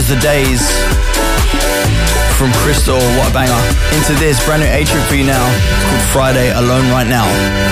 was the days from Crystal. What a banger. Into this brand new A-Trip for you now. It's called Friday, Alone Right Now.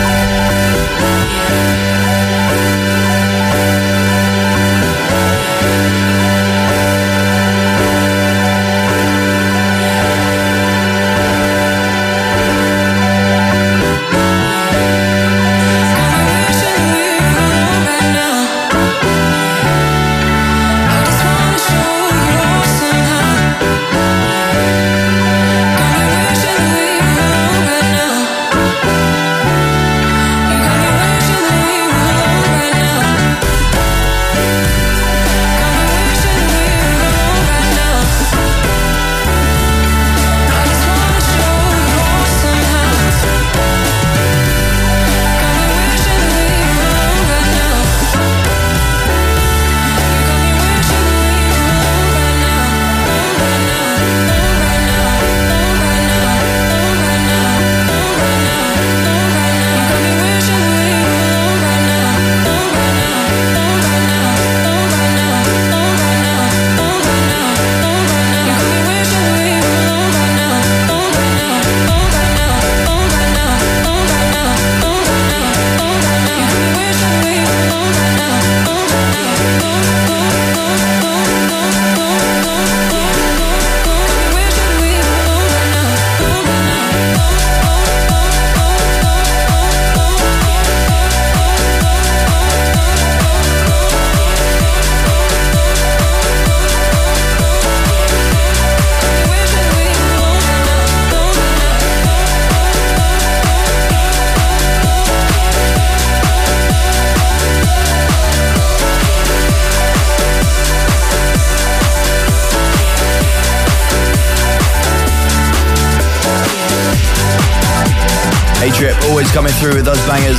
A-Trip always coming through with those bangers.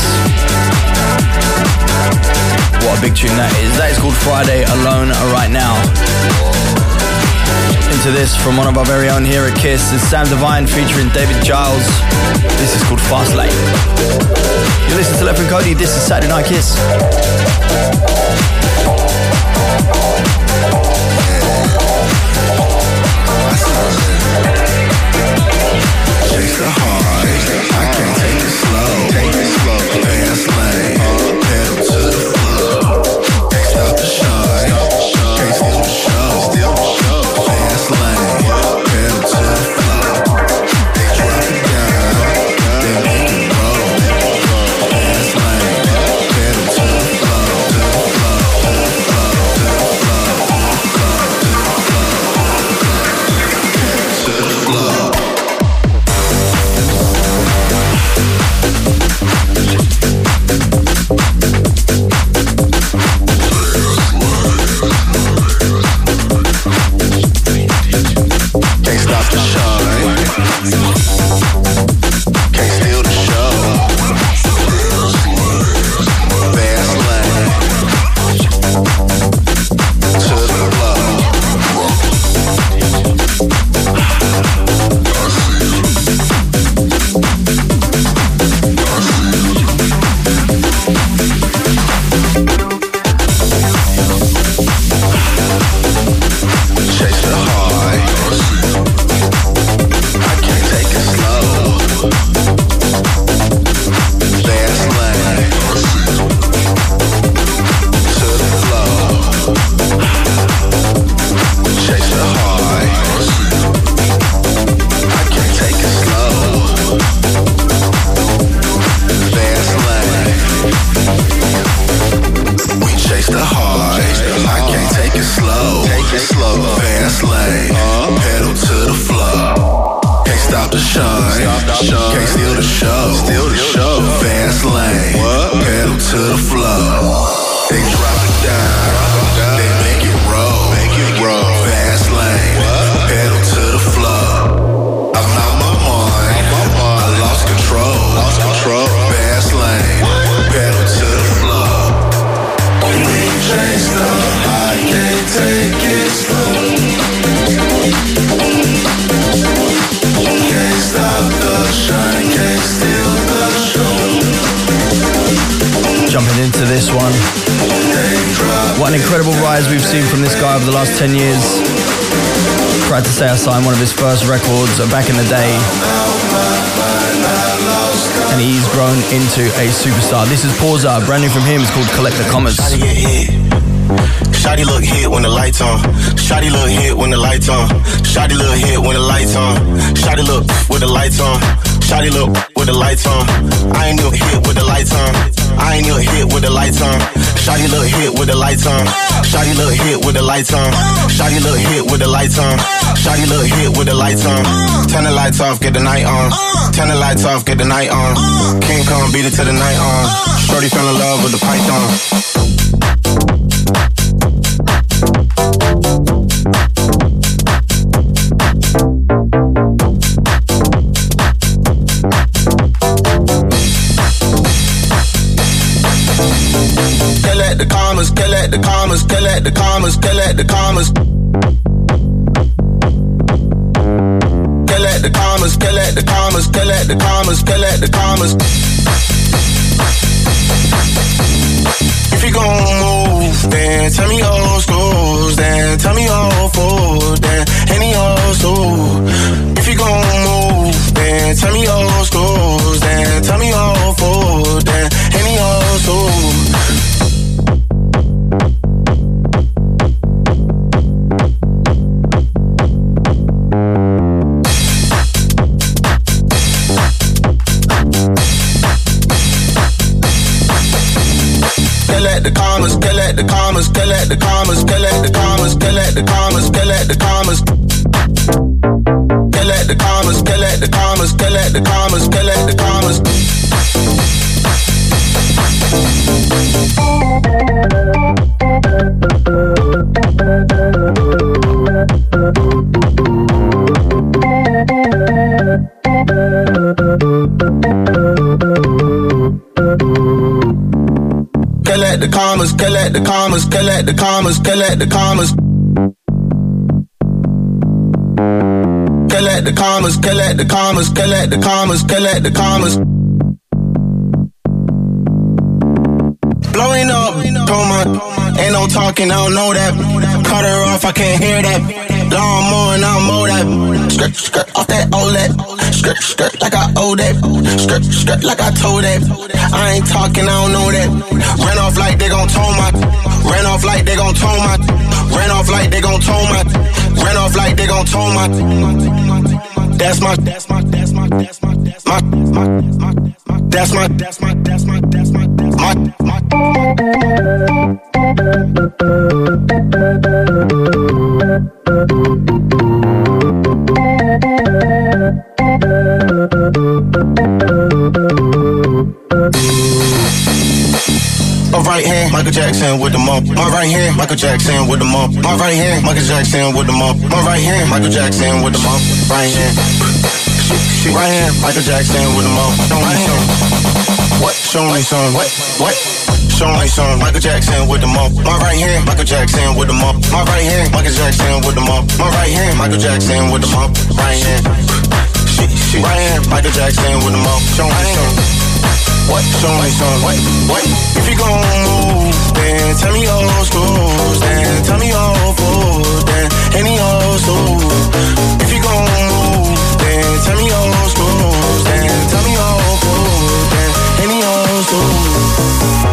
What a big tune that is. That is called Friday, Alone Right Now. Into this from one of our very own here at KISS is Sam Divine featuring David Giles. This is called Fast Lane. You listen to Left and Cody. This is Saturday Night KISS. Chase the hard, I can't take it slow. Fast lane, pedal to the floor. Can't stop the shine, can't steal the show. Fast lane, pedal to the floor. They drop it down, they make it roll. Fast lane, pedal to the floor, to the floor, to the floor, to the floor, to the floor. incredible rise we've seen from this guy over the last 10 years. Proud to say I signed one of his first records back in the day. And he's grown into a superstar. This is Porza, brand new from him. It's called Collect the Commas. Shawty look hit when the lights on. Shawty look hit when the lights on. Shawty look hit when the lights on. Shawty look with the lights on. Shawty look with the lights on. I ain't no hit with the lights on. I ain't no hit with the lights on. Shawty look hit with the lights on. Shawty look hit with the lights on. Shawty look hit with the lights on. Shawty look hit with the lights on. Turn the lights off, get the night on. Turn the lights off, get the night on. King Kong beat it to the night on. Shorty fell in love with the python. Collect the commas, collect the commas, collect the commas, collect the commas. Collect the commas, collect the commas, collect the commas, collect the commas. If you gon' move, then tell me old schools, then tell me old food, then any old school. If you gon' move, then tell me old schools, then tell me old food, then any old school. Collect the commas, collect the commas, collect the commas, collect the commas, collect the commas, collect the commas. Collect the commas, collect the commas, collect the commas, collect the commas. Collect the commas, collect the commas, collect the commas, collect the commas. Collect the commas, collect the commas, collect the commas, collect the commas. Blowing up, Toma, ain't no talking, I don't know that. Cut her off, I can't hear that. Lawnmower and I'll mow that. Skirt, skirt, off that OLED. Skirt, skirt, like I owe that. Skirt, skirt, like I told that. I ain't talking, I don't know that. Ran off like they gon' tow my. Ran off like they gon' tow my. Ran off like they gon' tow my. Ran off like they gon' tow my. That's my, that's my, that's my, that's my, that's my, that's my, that's my, that's my, that's my, my. My right hand, Michael Jackson with the mop. My right hand, Michael Jackson with the mop. My right hand, Michael Jackson with the mop. My right hand, Michael Jackson with the mop. Right hand, right hand, Michael Jackson with the mop. Right hand, what? Show me some. What? Show me some. Michael Jackson with the mop. My right hand, Michael Jackson with the mop. My right hand, Michael Jackson with the mop. My right hand, Michael Jackson with the mop. Right hand, right hand, Michael Jackson with the mop. Show me some. What? Show me some. What? If you gon' move, then tell me old schools, then tell me old food, then any old school. If you gon' move, then tell me old schools, then tell me old food, then any old school.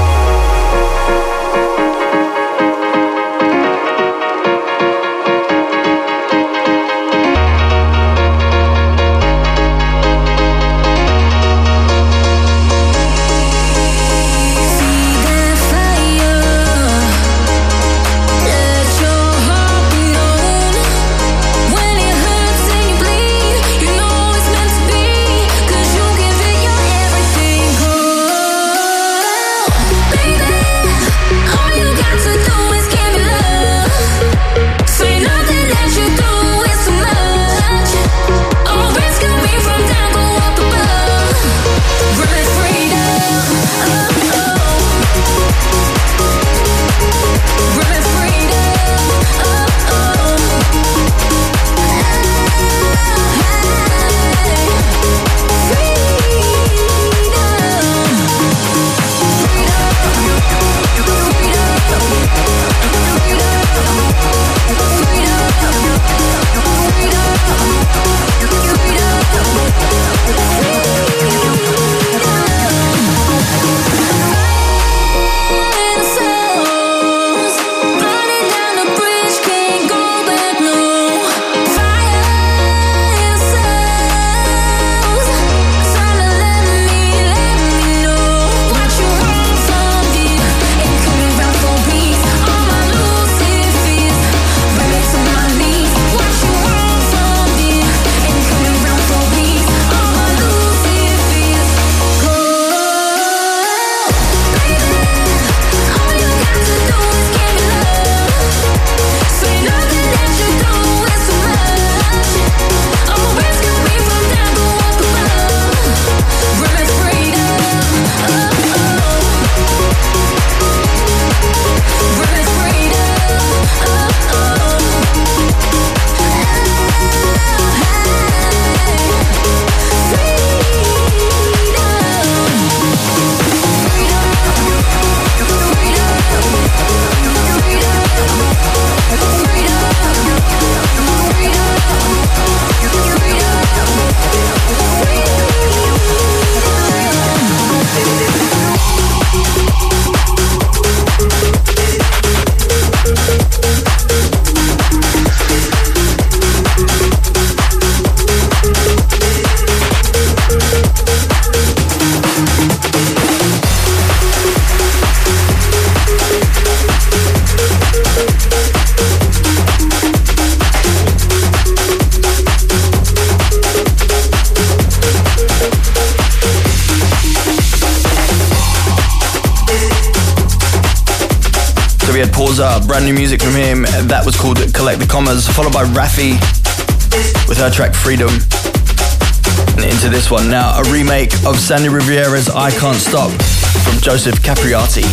Mendoza, brand new music from him. That was called Collect the Commas, followed by Raffi with her track Freedom. And into this one now, a remake of Sandy Rivera's I Can't Stop from Joseph Capriati.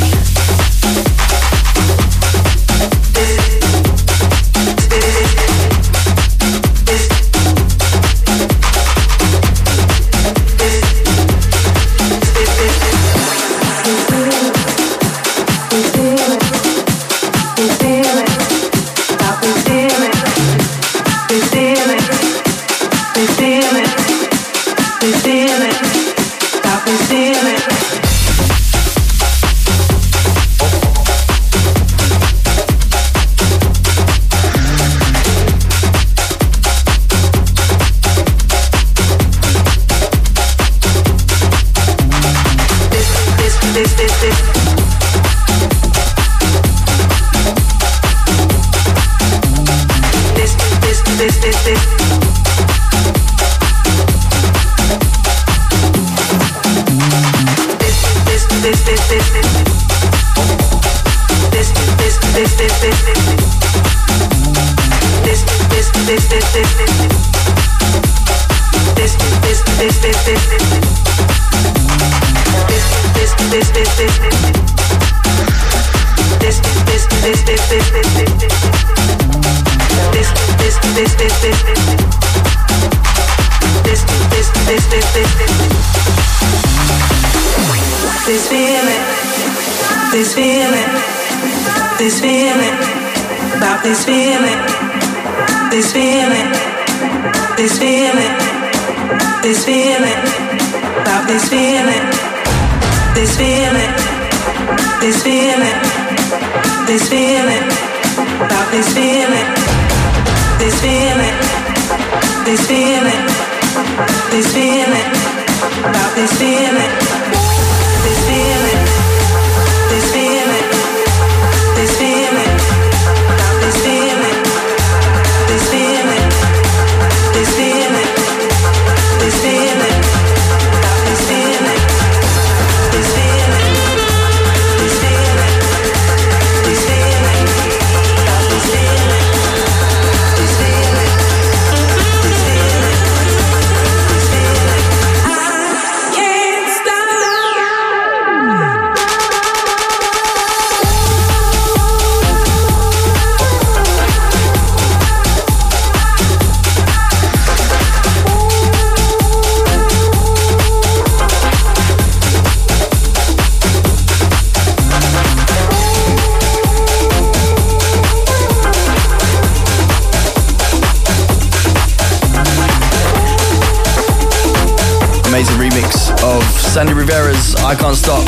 Sandy Rivera's I Can't Stop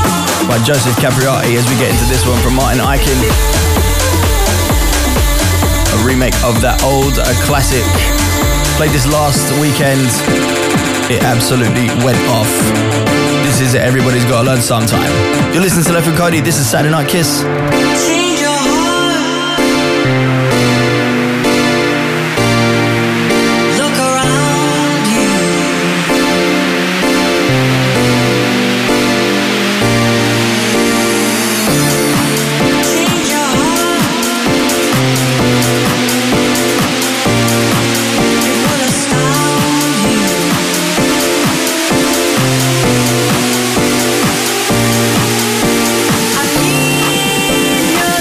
by Joseph Capriati as we get into this one from Martin Ikin. A remake of that old classic. Played this last weekend. It absolutely went off. This is Everybody's Gotta Learn Sometime. You're listening to Left with Cody. This is Saturday Night Kiss. I need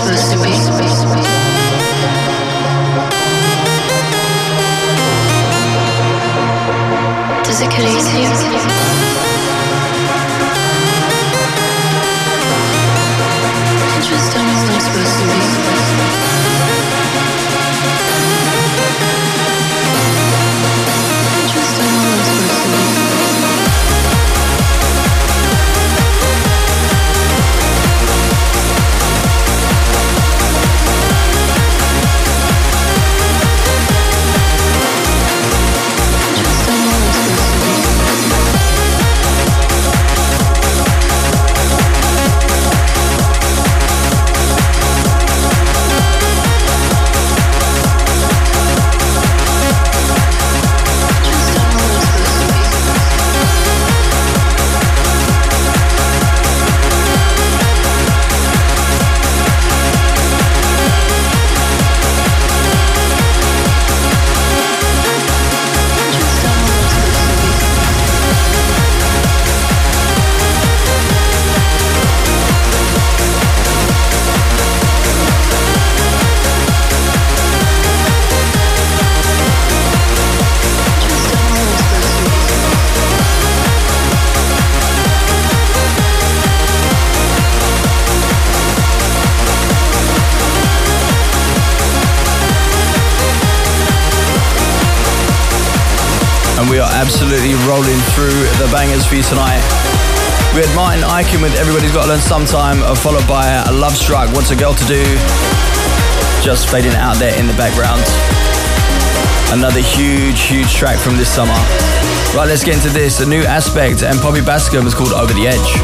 supposed to be. Does it get easier? I just don't know what I'm supposed to be. I just don't know what I'm supposed to be. We are absolutely rolling through the bangers for you tonight. We had Martin Ikin with Everybody's Got to Learn Sometime, followed by a Love Struck, What's a Girl to Do, just fading out there in the background. Another huge track from this summer. Right, let's get into this. A new Aspect and Poppy Bascom is called Over the Edge.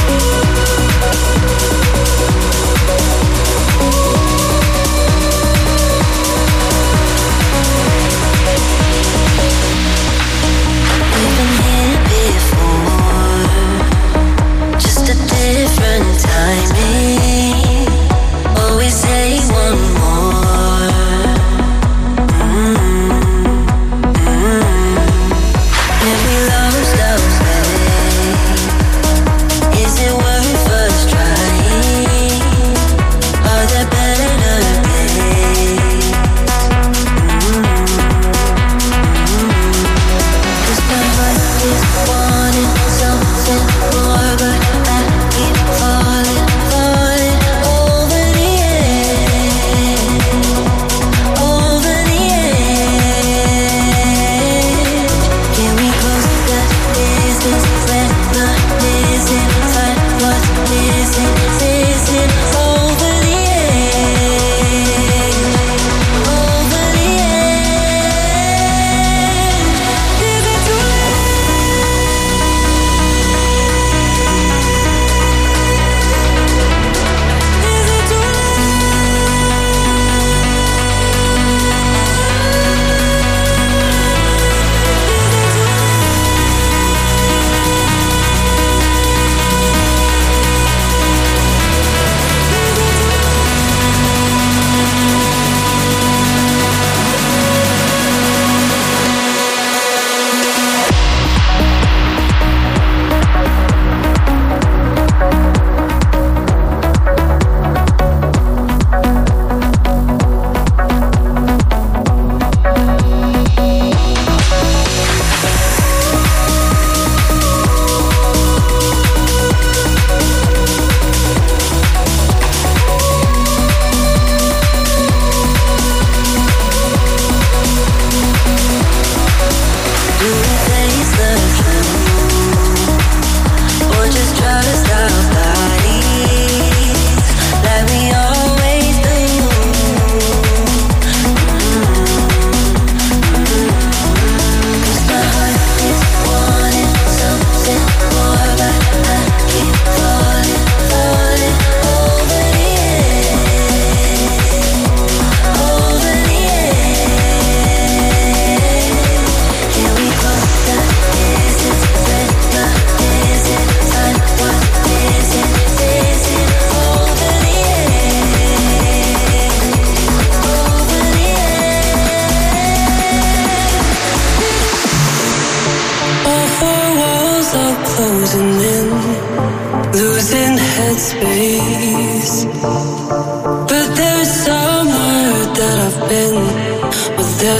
closing in, losing headspace. But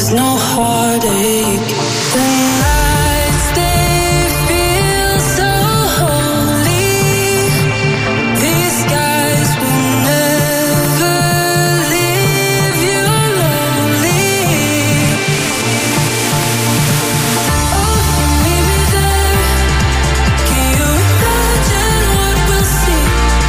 was no heartache. The nights they feel so holy. These skies will never leave you lonely. Oh, you meet me there. Can you imagine what we'll see?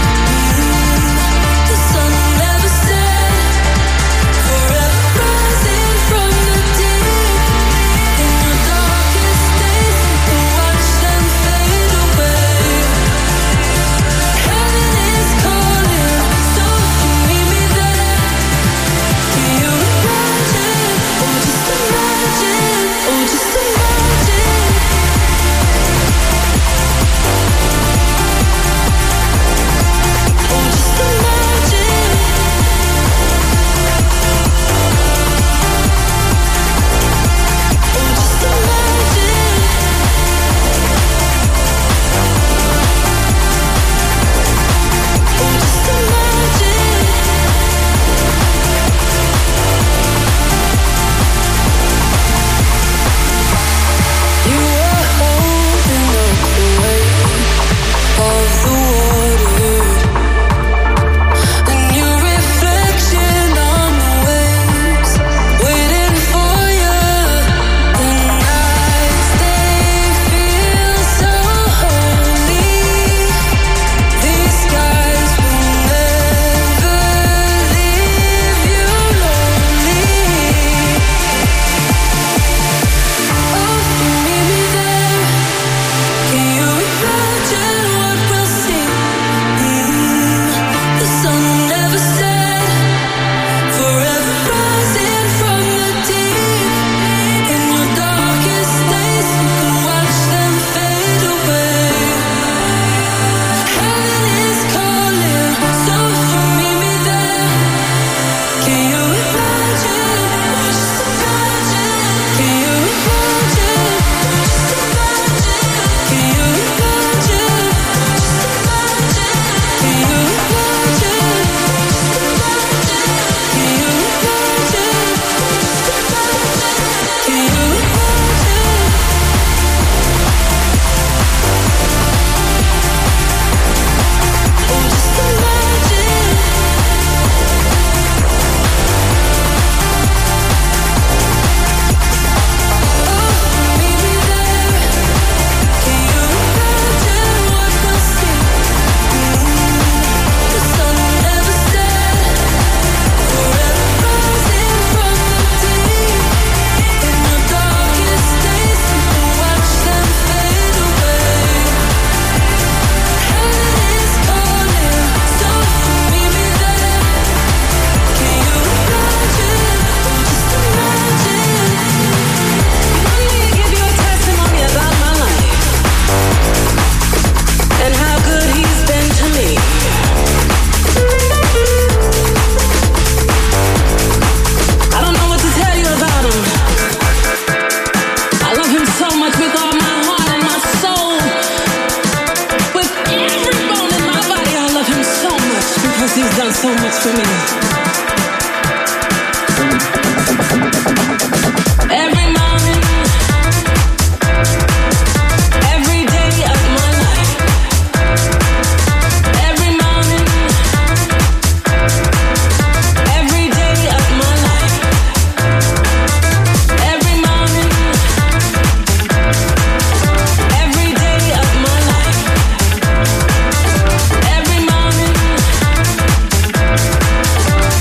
The sun will never set. Forever rising from the deep. In your darkest days, you can watch them fade away. Heaven is calling, so if you meet me there, can you imagine? Oh, just imagine. Oh, just imagine. Oh, just imagine. Oh, just imagine. Oh, just imagine. You were holding up the weight of the water, and your reflection on the waves, waiting for you. The nights they feel so holy. These skies will never leave you lonely. Oh, you meet me there. Can you imagine what we'll see? The sun will never set. Forever rising from the deep. In your darkest days, you can watch them fade away. Heaven is calling, so if you meet me there, can you imagine? Oh, just imagine. Can you imagine? Oh, just imagine. Can you imagine? Oh, just imagine. Can you imagine? Can you imagine? Can you imagine? Oh, just imagine. Oh, meet me there. Can you imagine what we'll see? The sun will never set. Forever rising from the deep. In your darkest days, you can watch them fade away. Heaven is calling, so if you meet me there, can you imagine? Oh, just imagine. Let me give you a testimony about my life and how good he's been to me. I don't know what to tell you about him. I love him so much with all my heart and my soul. With every bone in my body, I love him so much because he's done so much for me. Every morning, every day of my life. Every morning, every day of my life. Every morning, every day of my life. Every morning,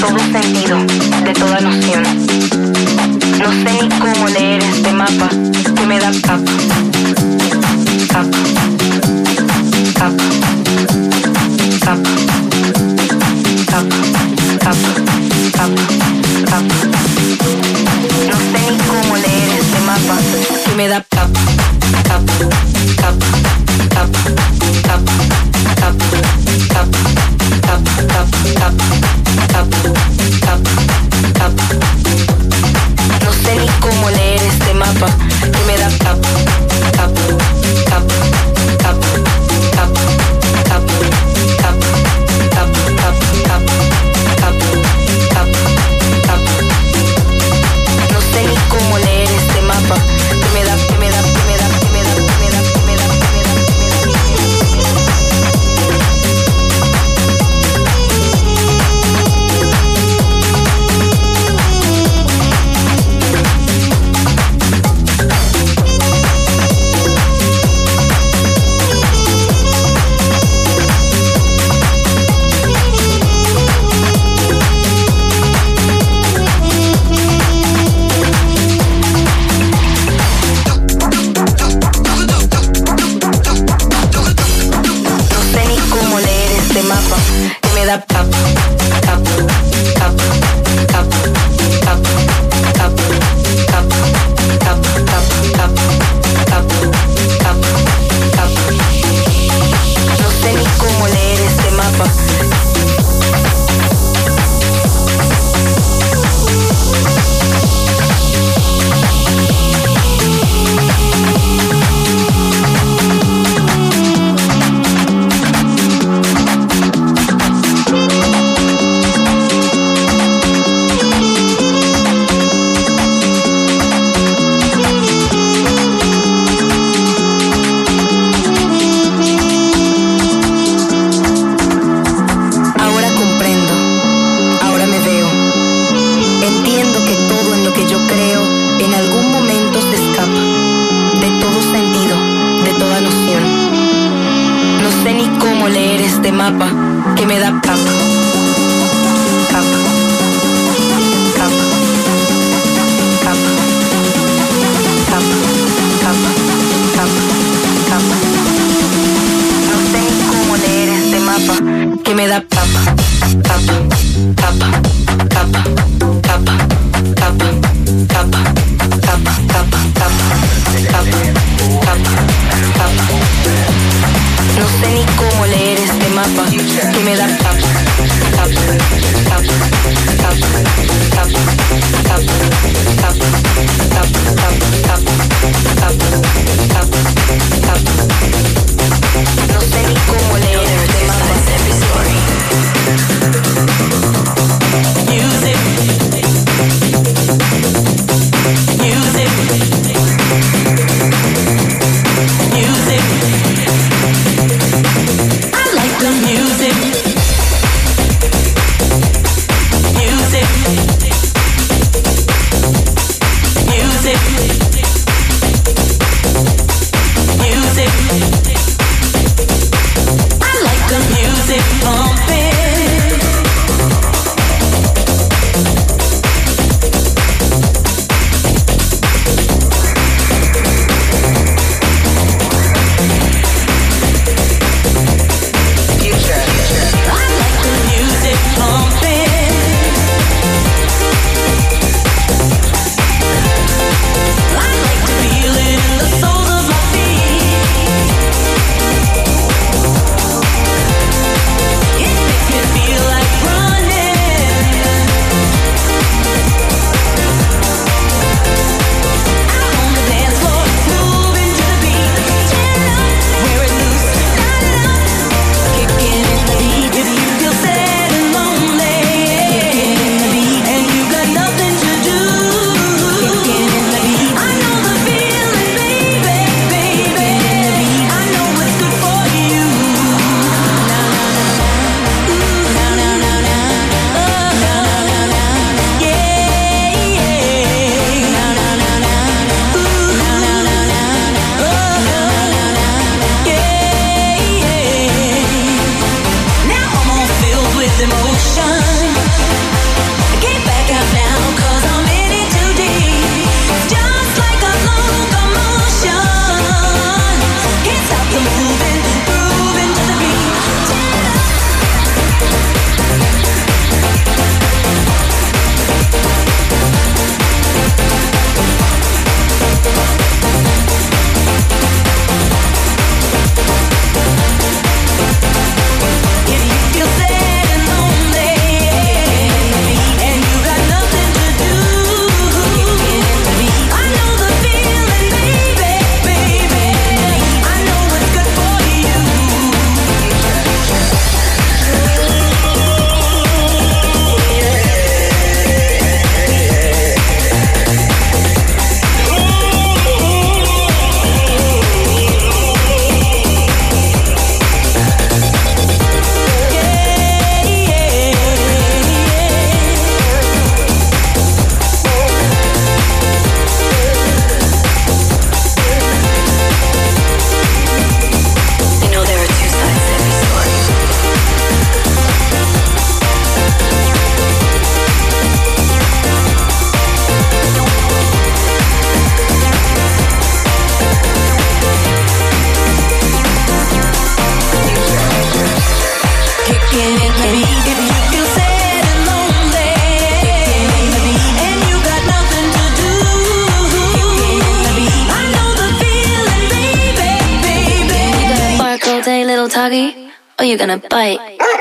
todo sentido, de toda noción. No sé ni cómo leer este mapa que me da tap, tap, tap, tap, tap, tap, tap, tap. No sé ni cómo leer este mapa que me da tap, tap, tap, tap, tap, tap, tap, tap, tap, tap, tap, tap, tap. No sé ni cómo leer este mapa que me da tap, tap, tap, tap, tap, tap, tap, tap, tap, tap, tap, tap, tap. No sé ni cómo leer este mapa que me da, que me da, que me da, que me da, que me da, que me da, que me da, que me da. Tap, tap, tap, tap, tap, tap, tap, tap, tap, tap, tap, tap, tap. No sé ni cómo leer este mapa. Mapa que me da tap, tap, tap, tap, tap, tap, tap, tap. No sé ni cómo leer este mapa que me da tap, tap, tap, tap, tap, tap, tap, tap, tap, tap, tap, tap, tap. No sé ni cómo leer este mapa que me da tap. tuggy or you gonna bite?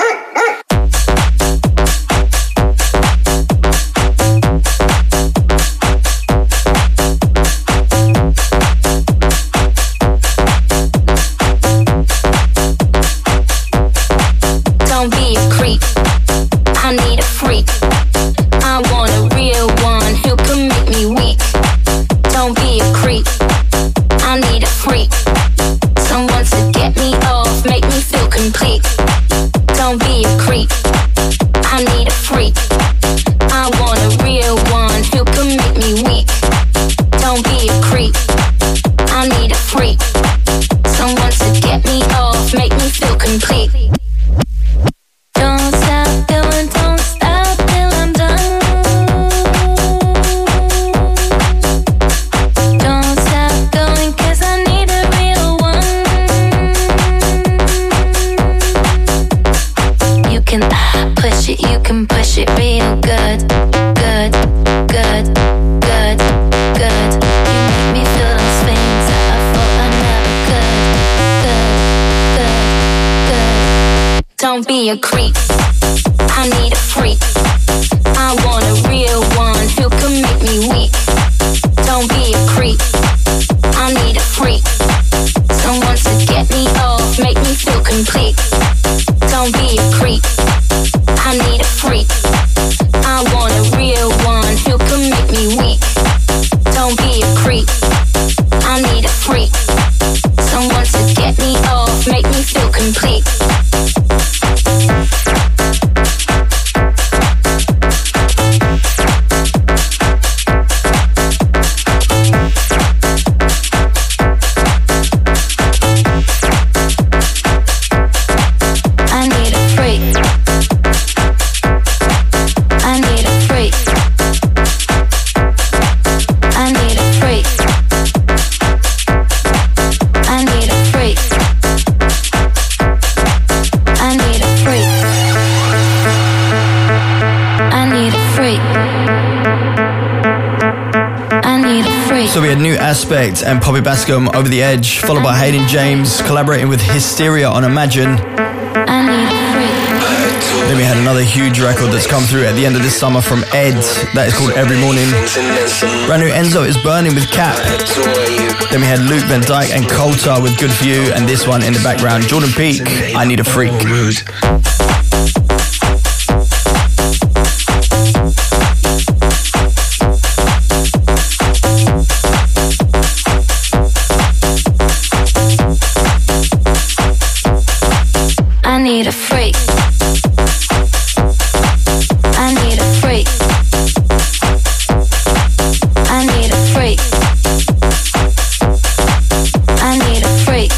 Don't be a creep, I need a freak. I want a real one who can make me weak. Don't be a creep, I need a freak. Someone to get me off, make me feel complete. Don't be a creep, I need a freak. I want a real one who can make me weak. Don't be a creep, I need a freak. Someone to get me off, make me feel complete. Don't stop going, don't stop till I'm done. Don't stop going, 'cause I need a real one. You can push it real good. Good, good, good, good. You make me feel those things that I thought I never could. Good, good, good. Don't be a creep, I need a freak. I want a real one who can make me weak. Don't be a creep, I need a freak. Someone to get me off, make me feel complete. Don't be a creep, I need a freak. I want a real one who can make me weak. Don't be a creep, I need a freak. Someone to get me off, make me feel complete. I need a freak. I need a freak. I need a freak. I need a freak. I need a freak. I need a freak. I need a freak. So we had New Aspect and Poppy Bascom, Over the Edge, followed by Hayden James collaborating with Hysteria on Imagine. I need a freak. Then we had another huge record that's come through at the end of this summer from Ed, that is called Every Morning. Brand new Enzo is Burning with Cap. Then we had Luke Van Dyke and Coulter with Good For You, and this one in the background, Jordan Peak, I Need a Freak. I need a freak. I need a freak. I need a freak. I need a freak.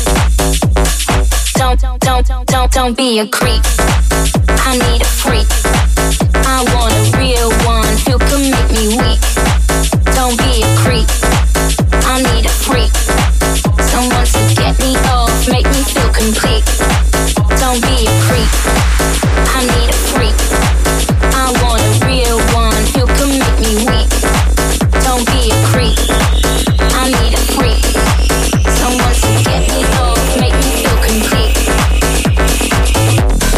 Don't be a creep, I need a freak. I want a real one who can make me weak. Don't be a creep, I need a freak. Someone to get me off, make me feel complete. Don't be a creep, I need a freak. I want a real one who can make me weak. Don't be a creep, I need a freak. Someone to get me off, make me feel complete.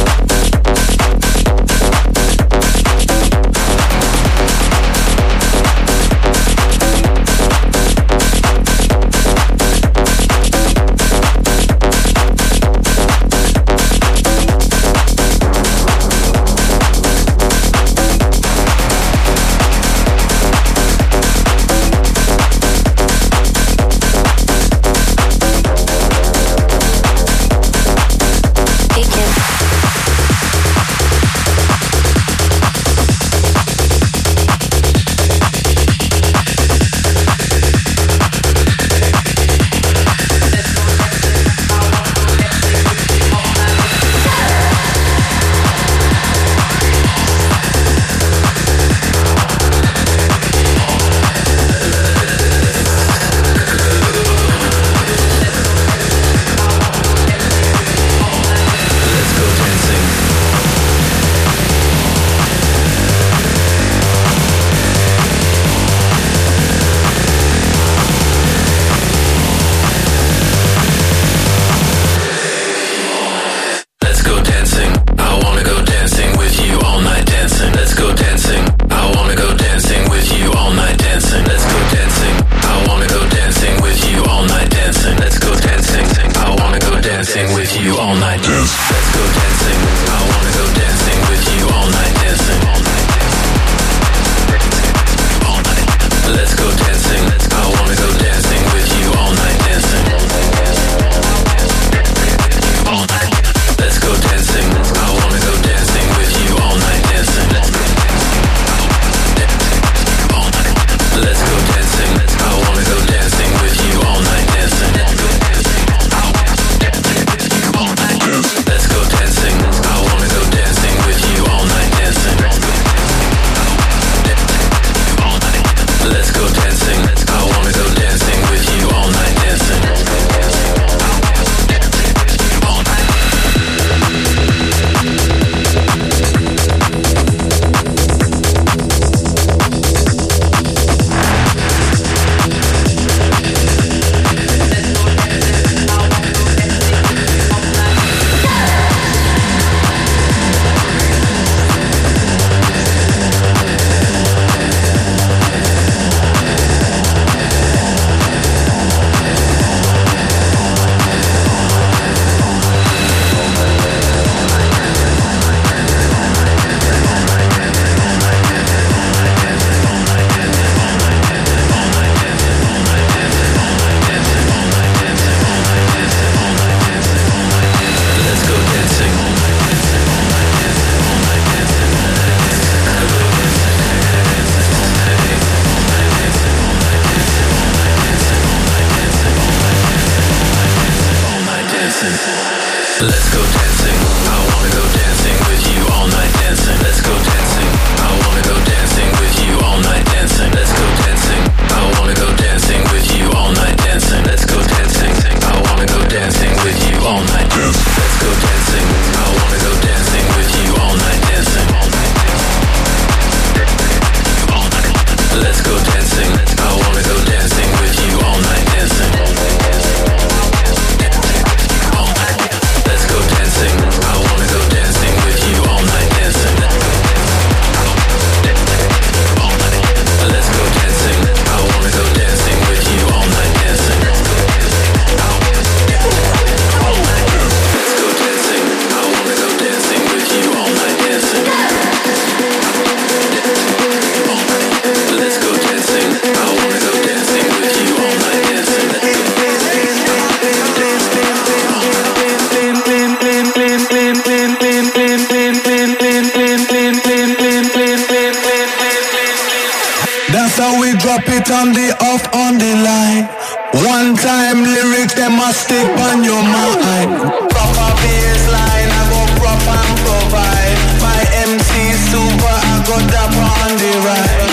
we drop it on the off on the line. One time lyrics, them must stick on your mind. Proper baseline, I go prop and provide. My MC super, I go dapper on the right.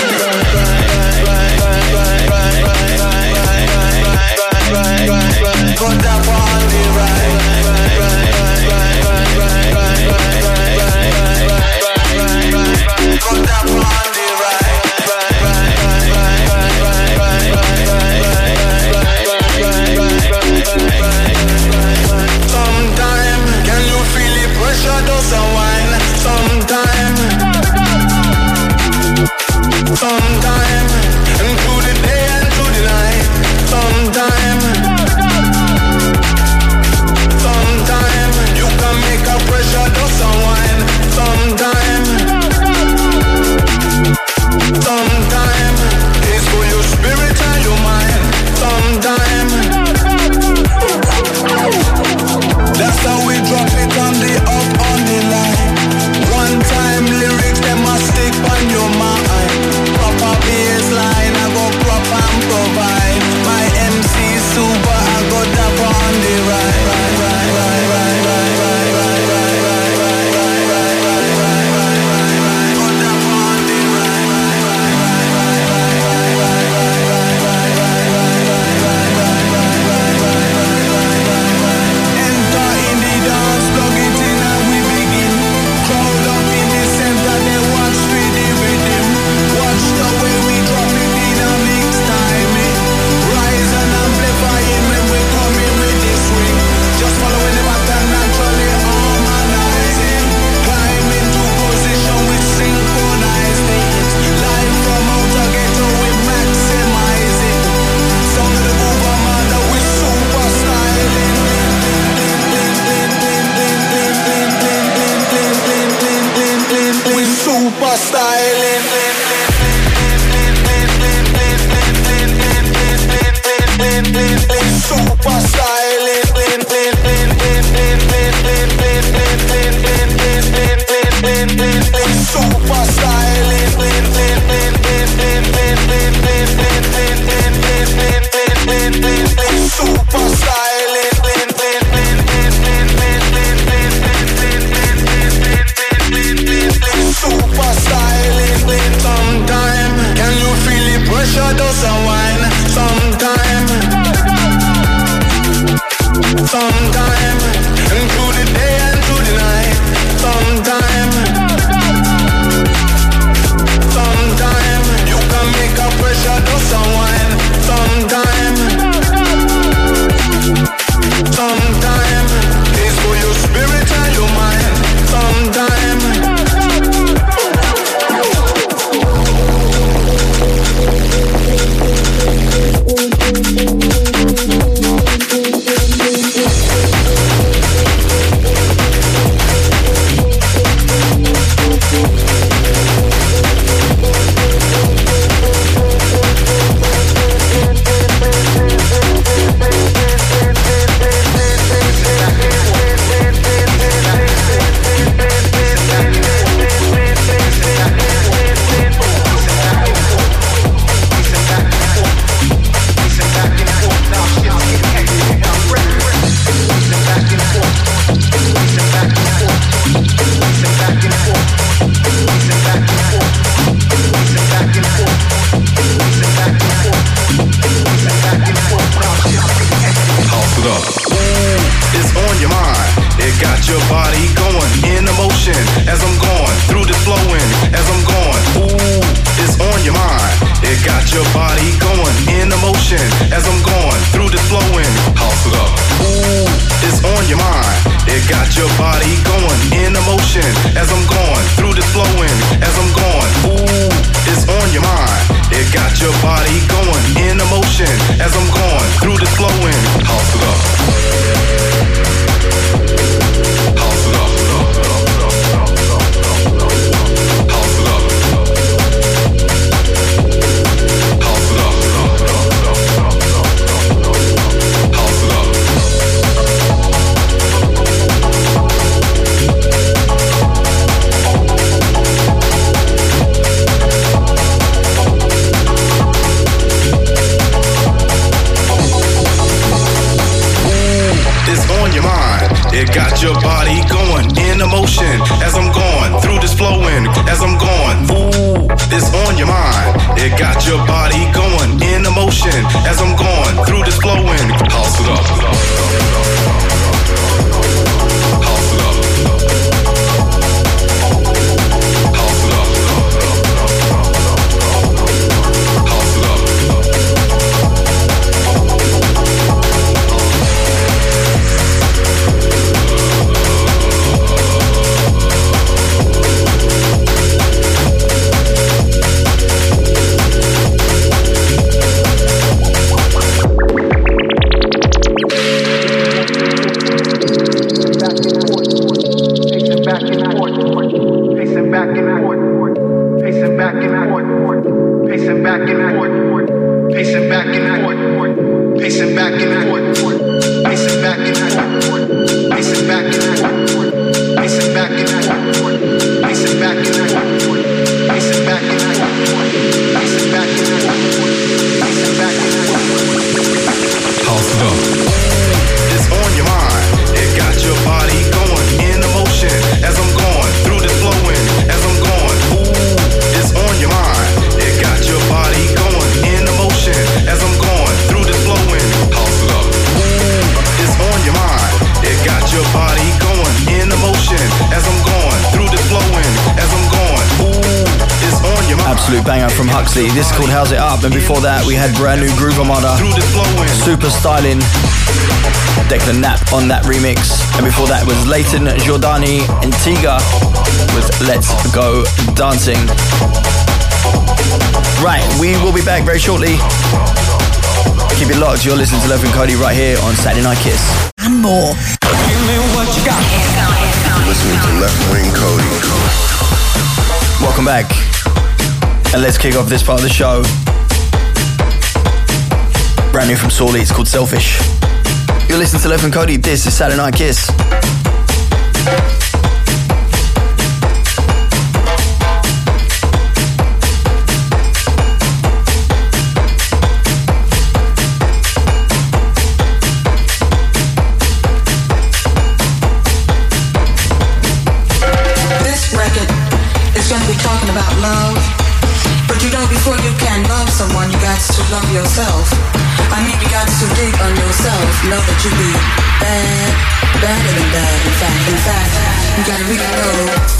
Go dapper on the right. Go dapper on the right. Sometime, can you feel the pressure does unwind? Sometime, and through the day and through the night. Sometime, you can make a pressure does unwind. Sometime, it's for your spirit and your mind. Sometime, that's how we drop it on the up on the line. One time lyrics, them must stick on your mind. Proper bass it's on your mind. It got your body going in motion as I'm going through this flowing. House it up. House it up. House it up. House it up. Banger from Huxley. This is called How's It Up, and before that we had brand new Groove Armada, Super Styling, Declan Knapp on that remix, and before that was Leighton Giordani and Tiga with Let's Go Dancing. Right, we will be back very shortly. Keep it locked, you're listening to Left Wing Cody right here on Saturday Night Kiss. And more. Give me what you got. Listening to Left Wing Cody. Welcome back. And let's kick off this part of the show. Brand new from Sawley, it's called Selfish. You're listening to Left and Cody, this is Saturday Night Kiss. This record is going to be talking about love. But you know, before you can love someone, you got to love yourself. I mean, you got to dig on yourself. Know that you be bad, better than bad. In fact, you gotta really know.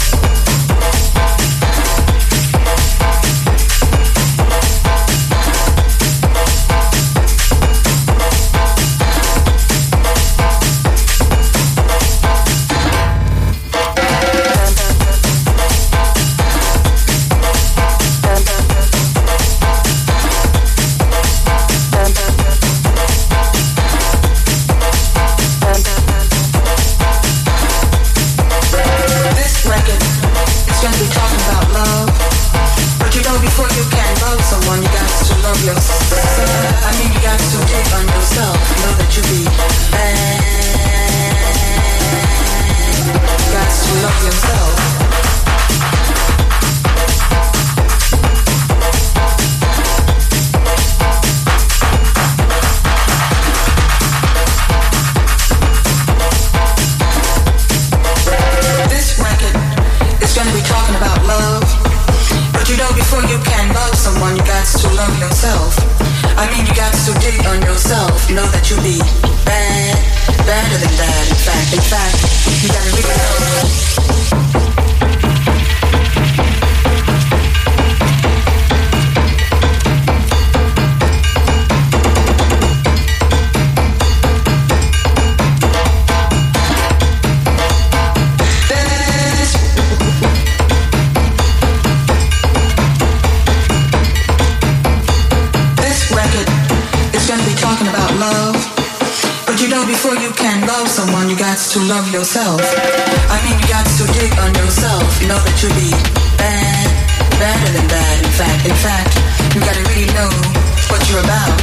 To love yourself. I mean, you got to dig on yourself. Know that you be bad, better than bad. In fact, you gotta really know what you're about.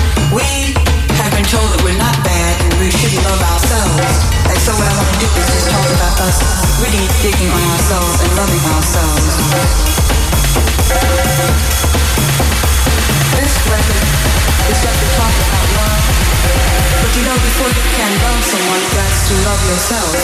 We have been told that we're not bad and we shouldn't love ourselves. And so what I want to do is just talk about us really digging on ourselves and loving ourselves. This record is just to talk about love. But you know, before you can love someone, you got to love yourself.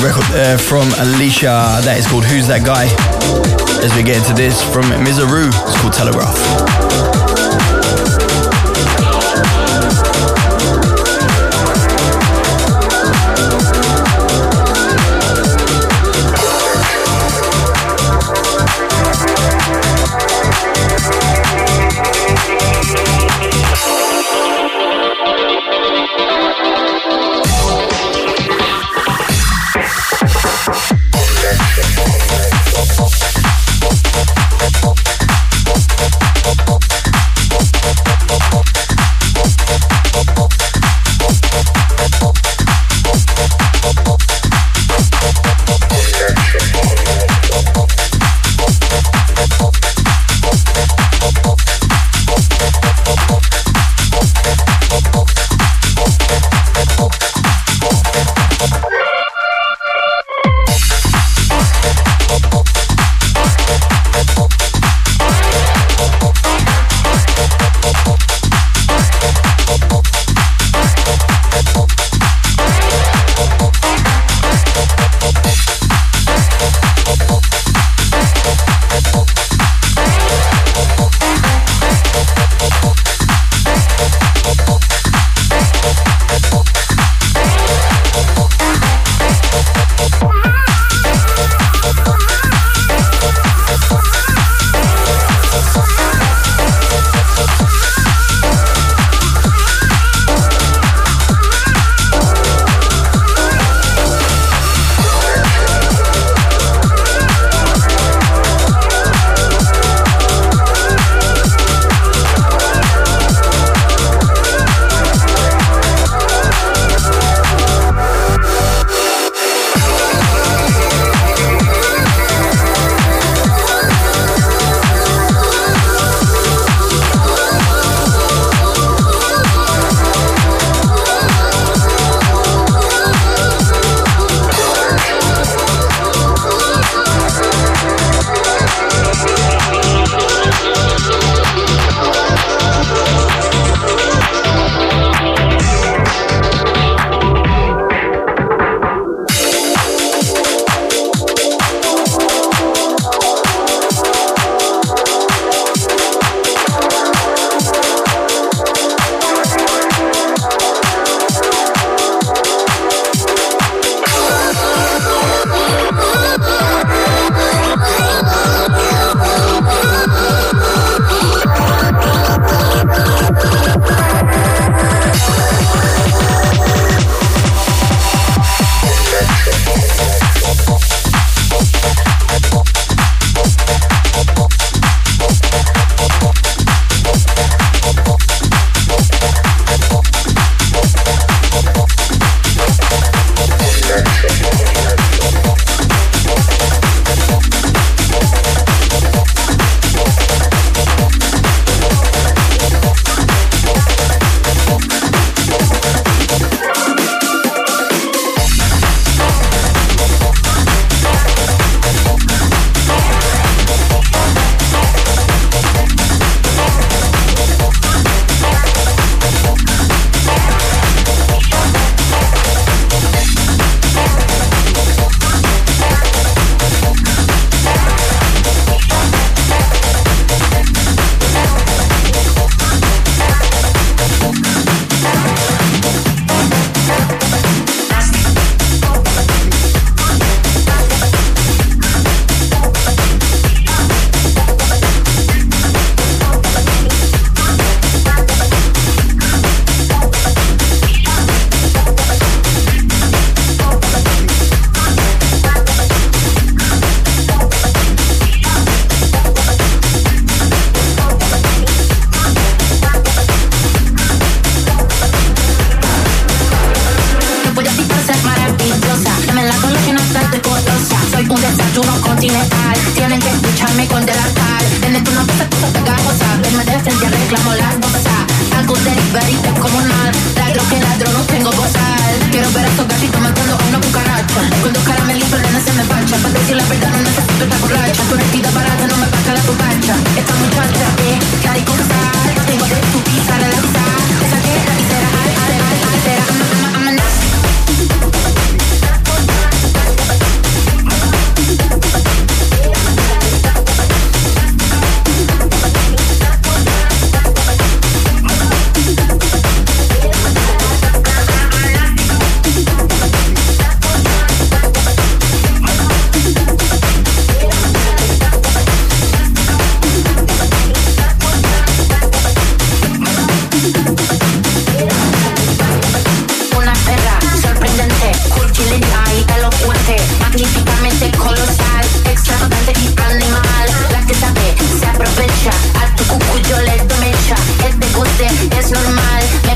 record there from Alicia. That is called Who's That Guy? As we get into this from Mizaru, it's called Telegraph.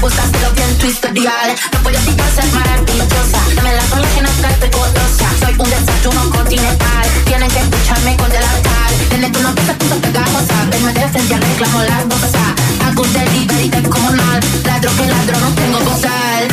Pusáselo bien twisterial. No voy a quitar ser maravillosa. Dame la solución acá estoy golosa. Soy un desayuno continental. Tienen que escucharme con delantal. Desde tú no te puso pegajosa. Verme de frente al reclamo la cosa. Hago un delivery de comunal. Ladro que ladro no tengo bozal.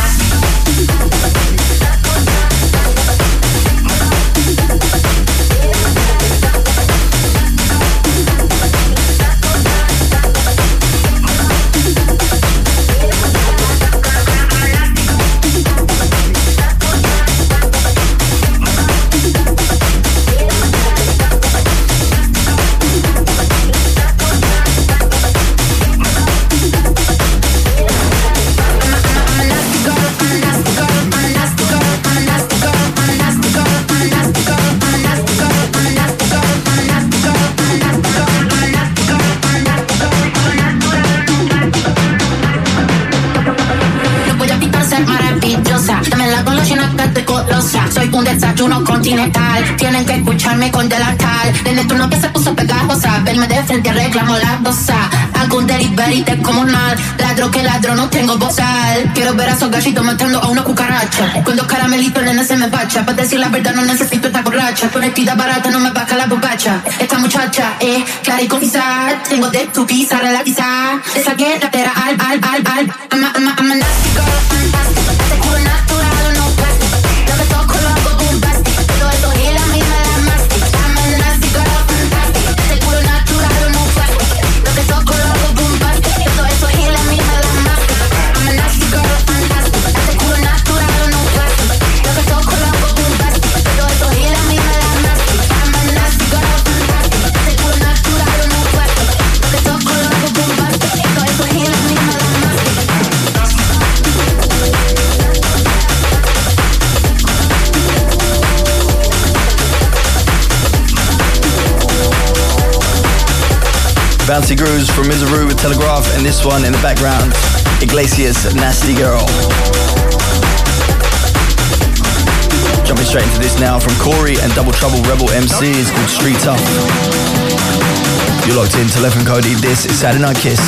Soy un desayuno continental. Tienen que escucharme con delantal. Desde tu novia se puso pegajosa. Verme de frente reclamo la dosa. Hago un delivery de comunal. Ladro que ladro no tengo bozal. Quiero ver a esos gallitos matando a una cucaracha. Con dos caramelitos el nene se me bacha. Para decir la verdad no necesito esta borracha. Con estida barata no me baja la bombacha. Esta muchacha es clara y concisa. Tengo de tu pizza relativizar. Le saqué la pera al. I'm a nasty girl, fantastic. Este culo natural, no plástico. Lo que toco lo hago bombastic. Todo esto y la misma la mastic. I'm a nasty girl, fantastic. Este culo natural, no plástico. Lo que toco lo hago bombastic. Todo esto y la misma la mastic. I'm a nasty girl, fantastic. Este culo natural, no plástico. Lo que toco lo hago bombastic. Todo esto y la misma la mastic. I'm a nasty girl, fantastic. Este culo natural, no plástico. Lo que toco lo hago bombastic. Todo esto y la misma la mastic. Bouncy Grooves from Miseru with Telegraph, and this one in the background, Iglesias, Nasty Girl. Jumping straight into this now from Corey and Double Trouble Rebel MC, it's called Street Tough. You're locked in to Left and Cody, this is Saturday Night Kiss.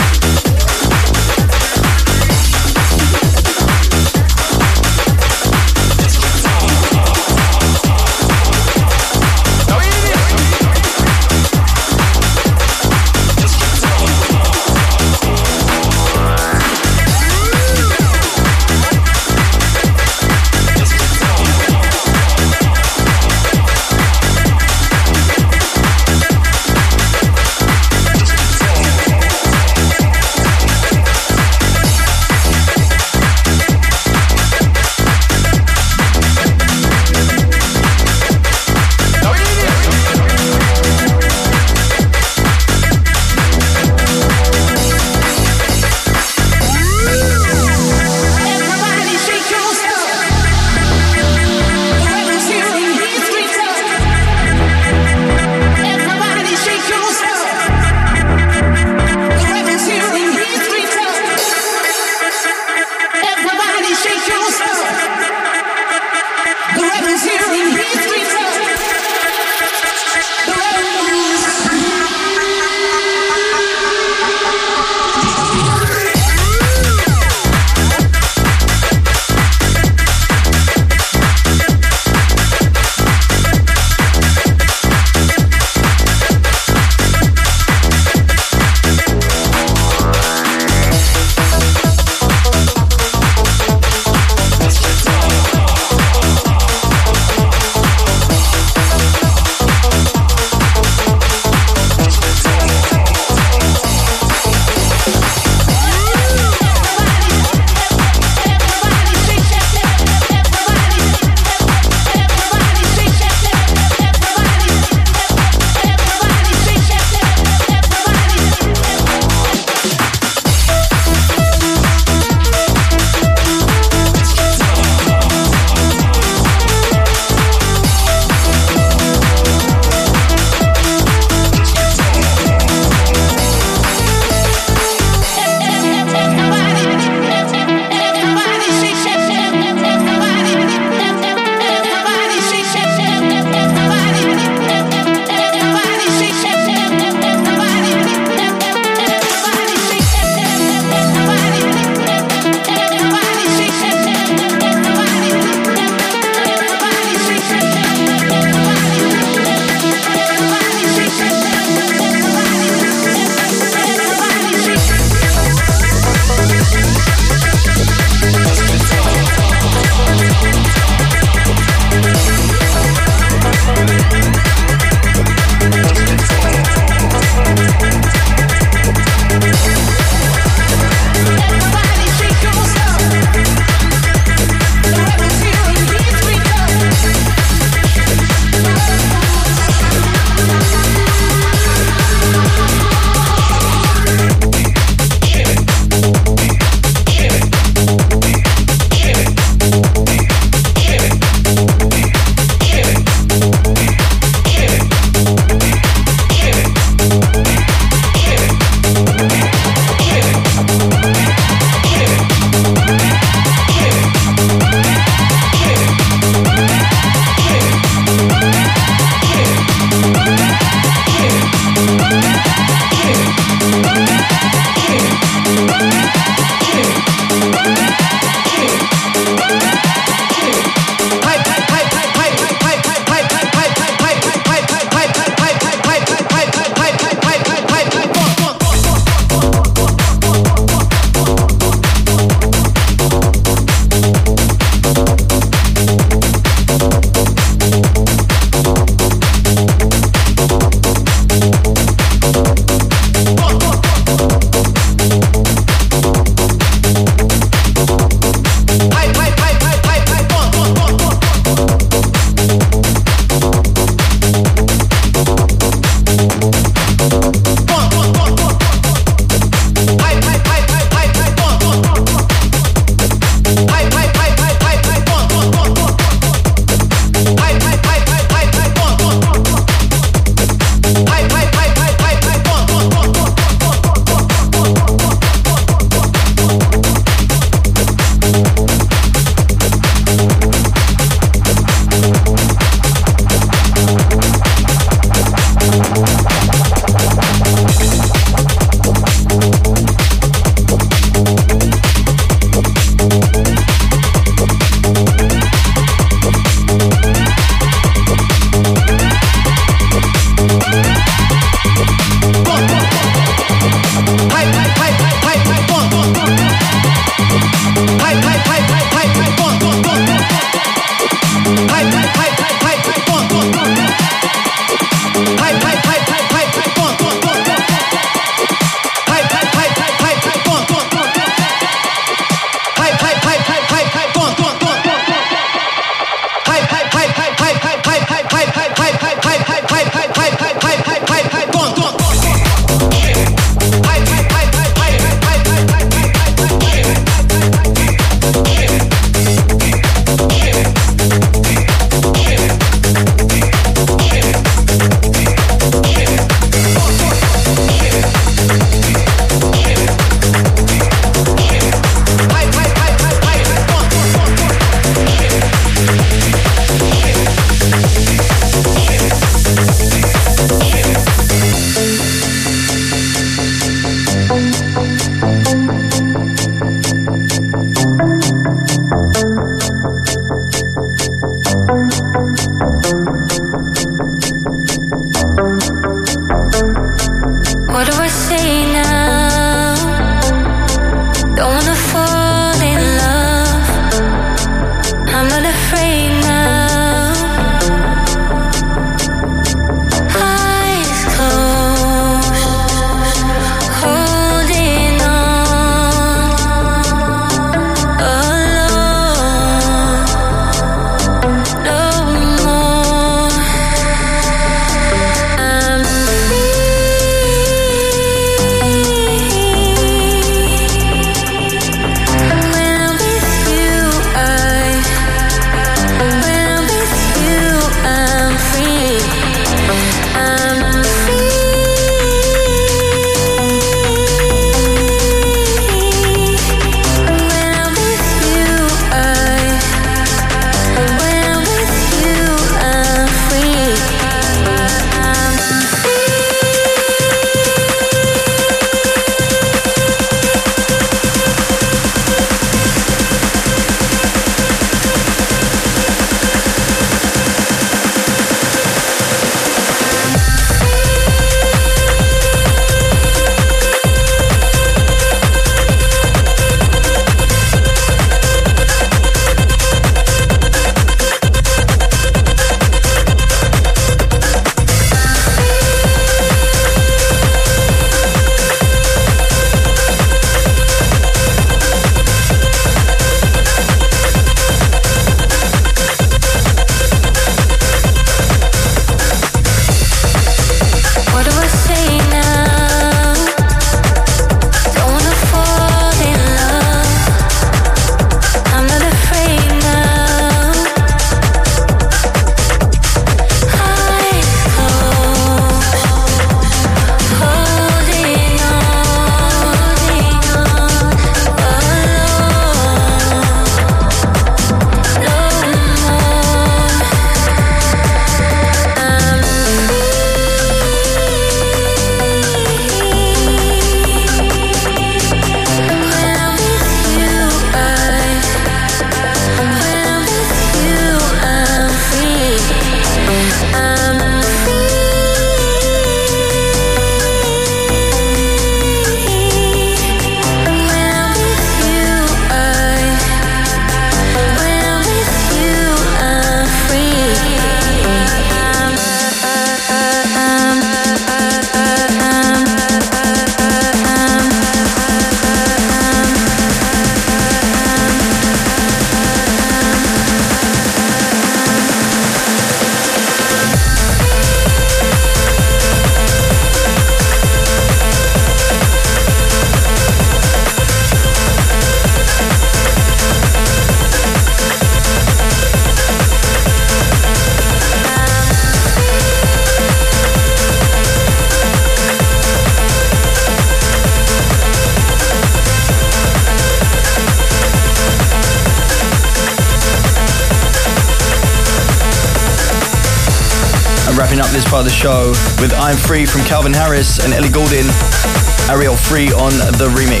wrapping up this part of the show with I'm Free from Calvin Harris and Ellie Goulding. Ariel Free on the remix.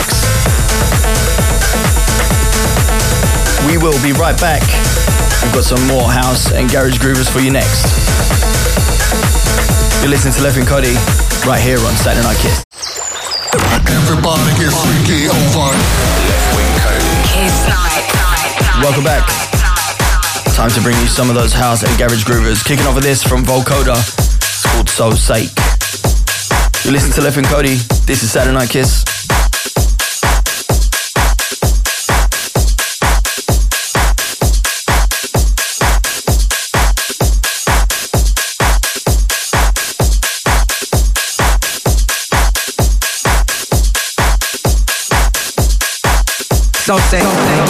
We will be right back. We've got some more house and garage groovers for you next. You're listening to Left Wing Cody right here on Saturday Night Kiss. Everybody gets freaky over Left Wing Cody. Kiss night. Welcome back. Time to bring you some of those house and garage groovers. Kicking off with this from Volcoda. It's called So Sake. You listen to Left Wing Cody. This is Saturday Night Kiss. So say,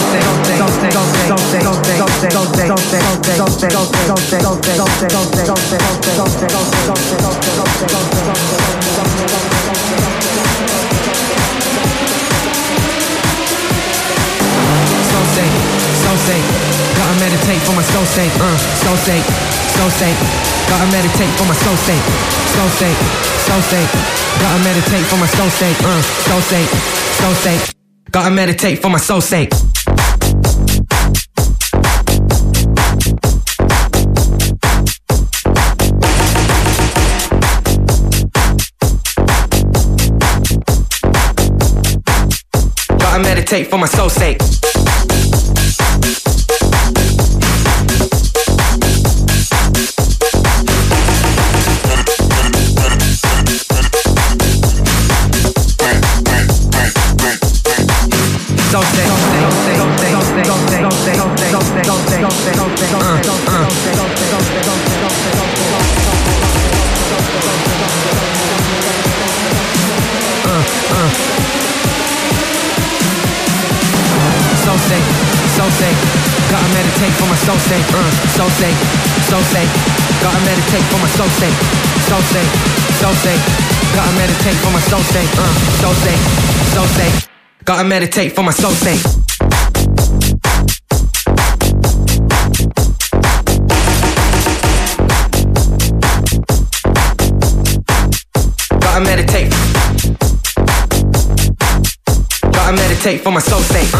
gotta meditate for my soul sake, soul sake, gotta meditate for my soul sake, soul sake, gotta meditate for my soul sake, soul sake, gotta meditate for my soul sake. Gotta meditate for my soul sake. So say, gotta meditate for my soul sake, soul sake, gotta meditate for my soul sake, soul sake, gotta meditate for my soul sake, soul sake, gotta meditate for my soul sake. Gotta meditate. Gotta meditate for my soul sake.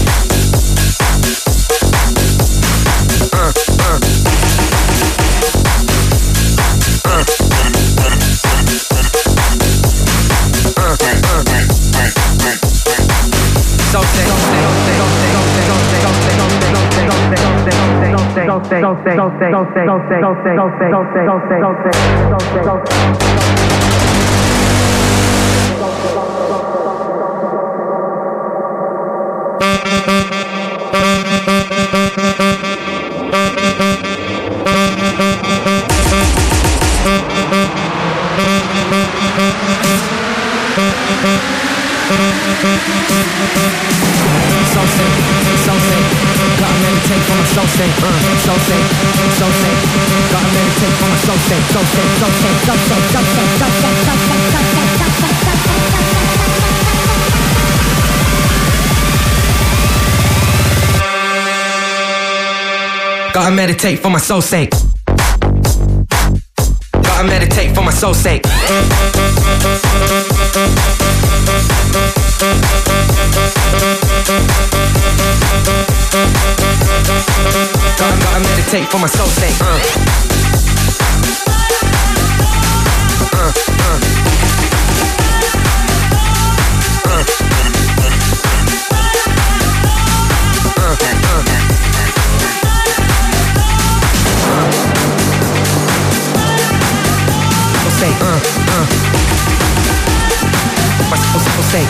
Gotta meditate for my soul sake. Gotta meditate for my soul sake. Gotta meditate for my soul sake. My soul sake.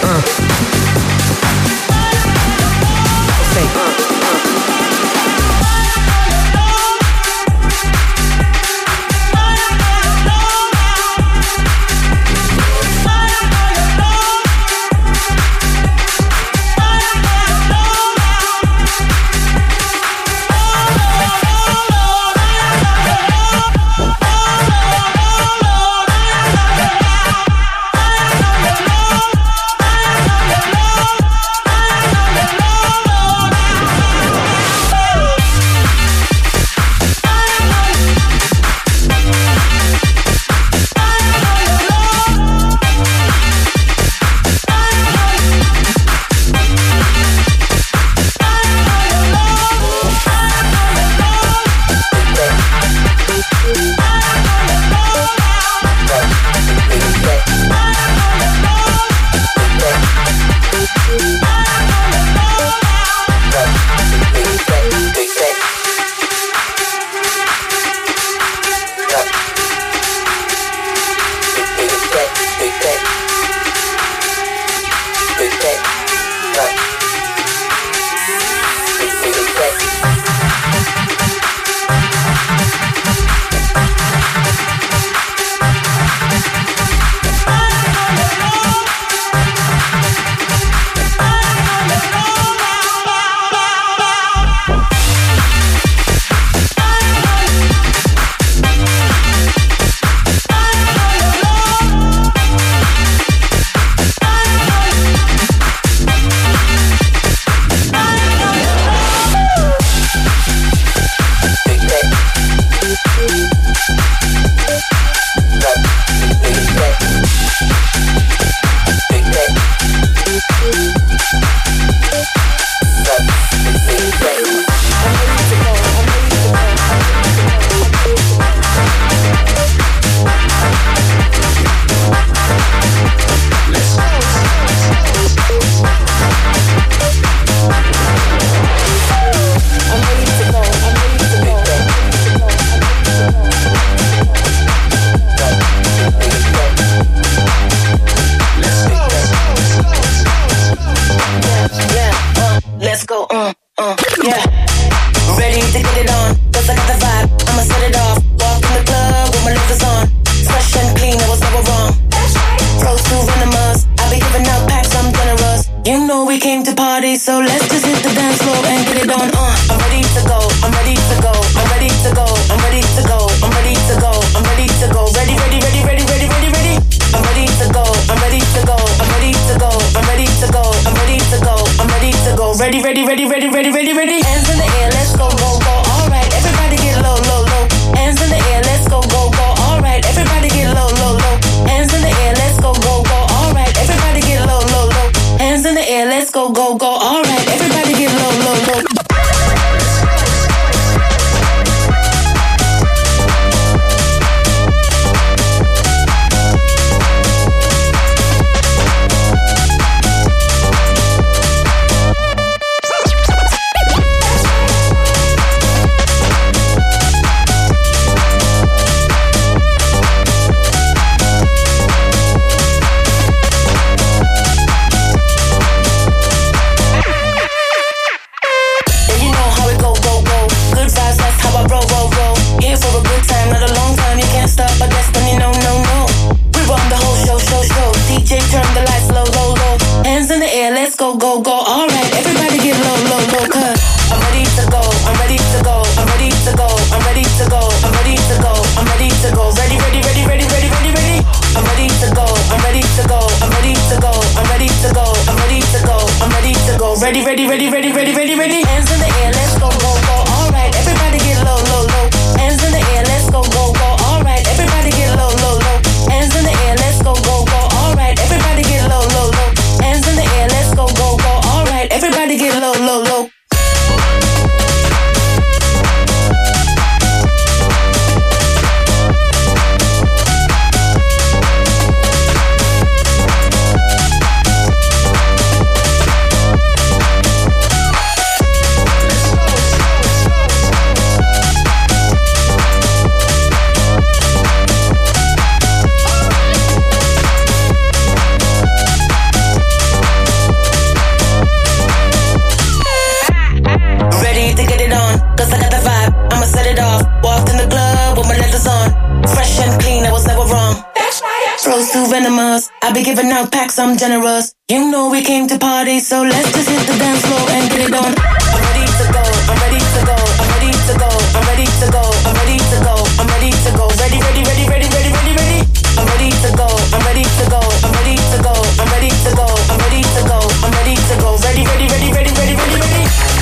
giving out packs, I'm generous. You know we came to party, so let's just hit the dance floor and get it on. I'm ready to go, I'm ready to go, I'm ready to go, I'm ready to go, I'm ready to go, I'm ready to go. Ready, ready, ready, ready, ready, ready, ready. I'm ready to go, I'm ready to go, I'm ready to go, I'm ready to go, I'm ready to go, I'm ready to go. Ready, ready, ready, ready, ready, ready, ready.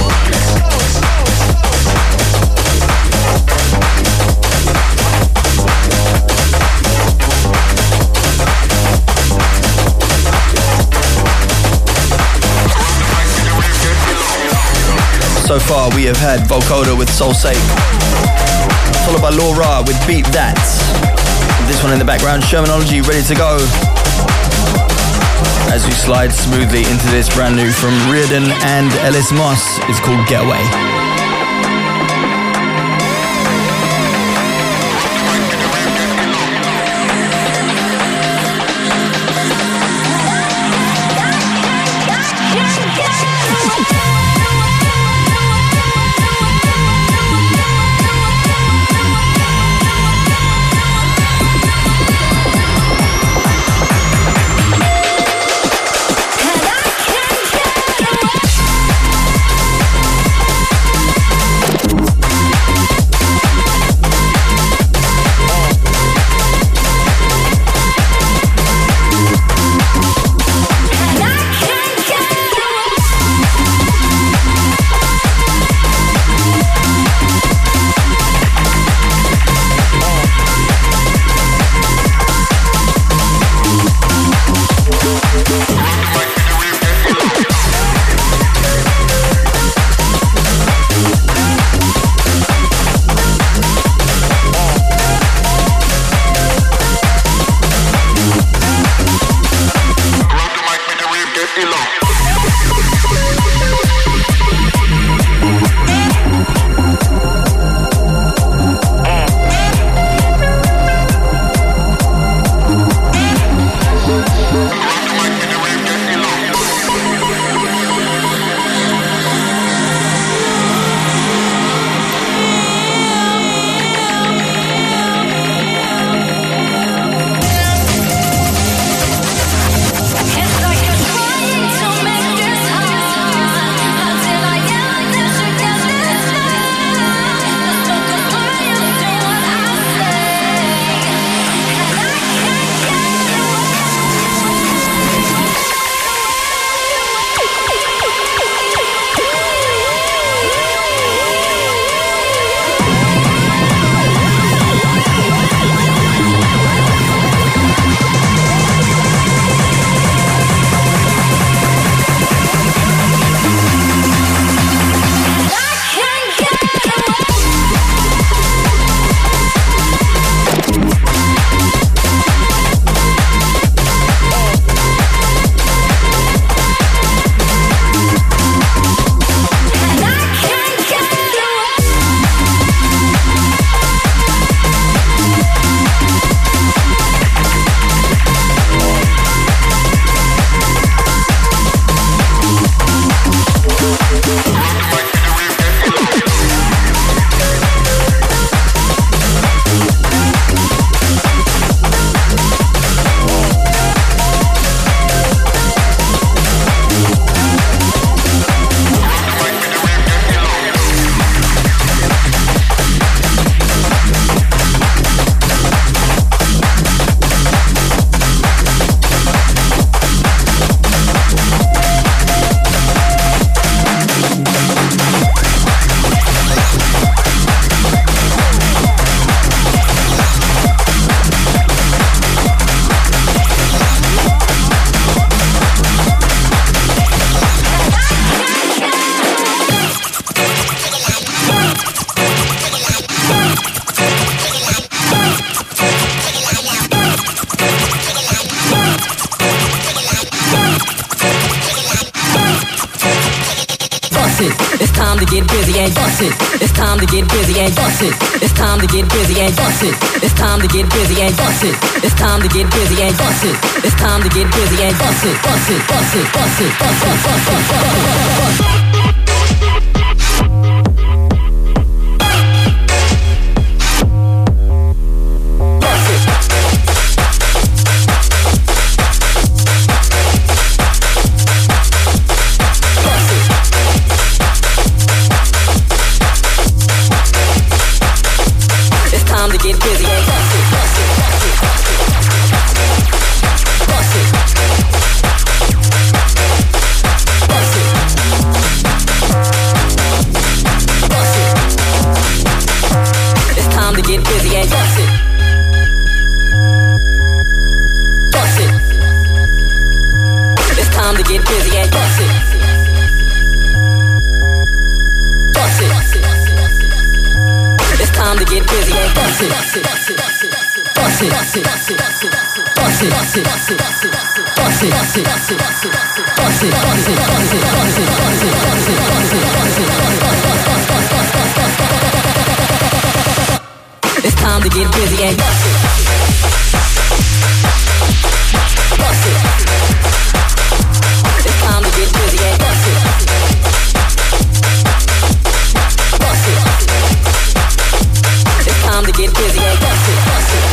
So far we have had Vocoder with Soul Sake, followed by Laura with Beat That. This one in the background, Shermanology, Ready to Go. As we slide smoothly into this brand new from Reardon and Ellis Moss, it's called Getaway. time to get busy and bust it. It's time to get busy and bust it. It's time to get busy and bust it. It's time to get busy and bust it. It's time to get busy and bust it. It's time to get busy and bust it. Bust it, bust it, bust it, bust it, bust it, bust it. time to get busy and bust it, bust it, bust it, bust it. Bust it. Bust it. Bust it. It's time to get busy and bust it. Bust it. It's time to get busy and bust it. Bust it. It's time to get busy and bust it. Bust it. Bust it. Bust it. Bust it. Bust it. Bust it. Bust it. Bust it. Bust it. Bust it. Bust it. Bust it. Bust it. Bust it. Bust it. It's time to get busy and bust it. Bust it. It's time to get busy and bust it. Bust it. It's time to get busy and bust it. Bust it.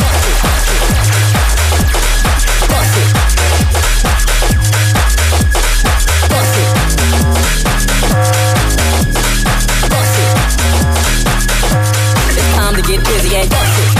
Bust it. Bust it. Bust it. It's time to get busy and bust it.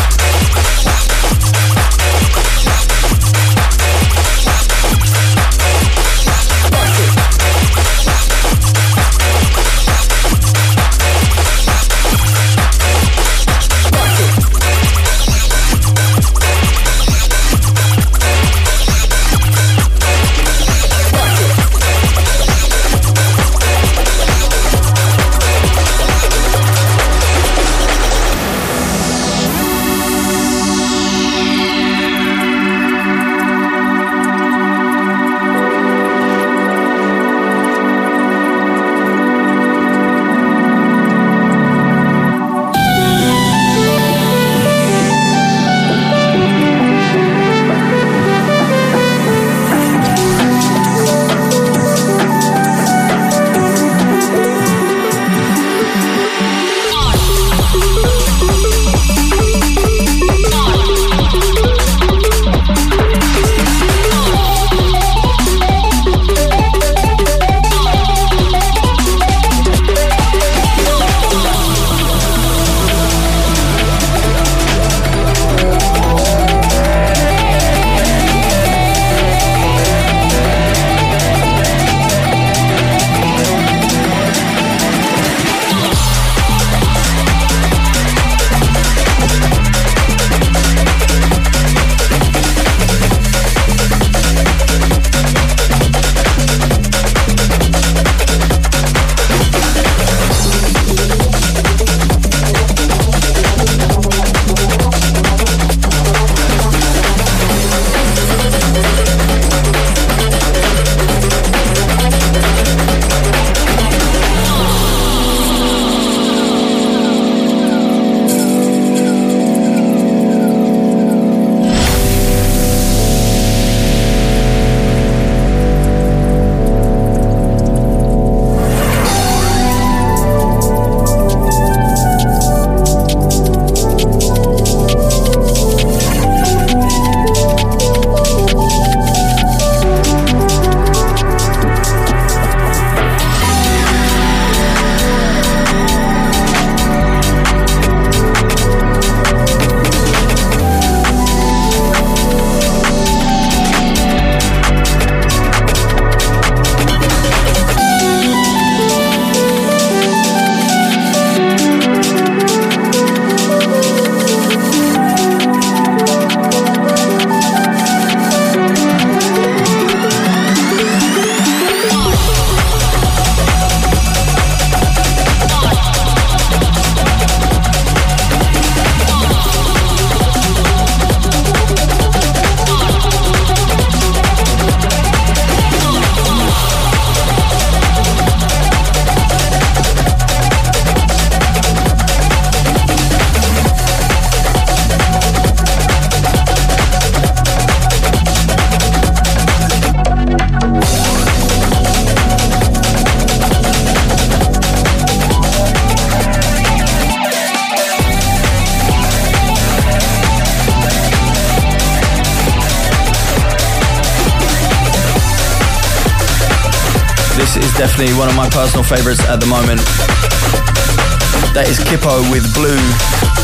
This is definitely one of my personal favorites at the moment. That is Kippo with Blue,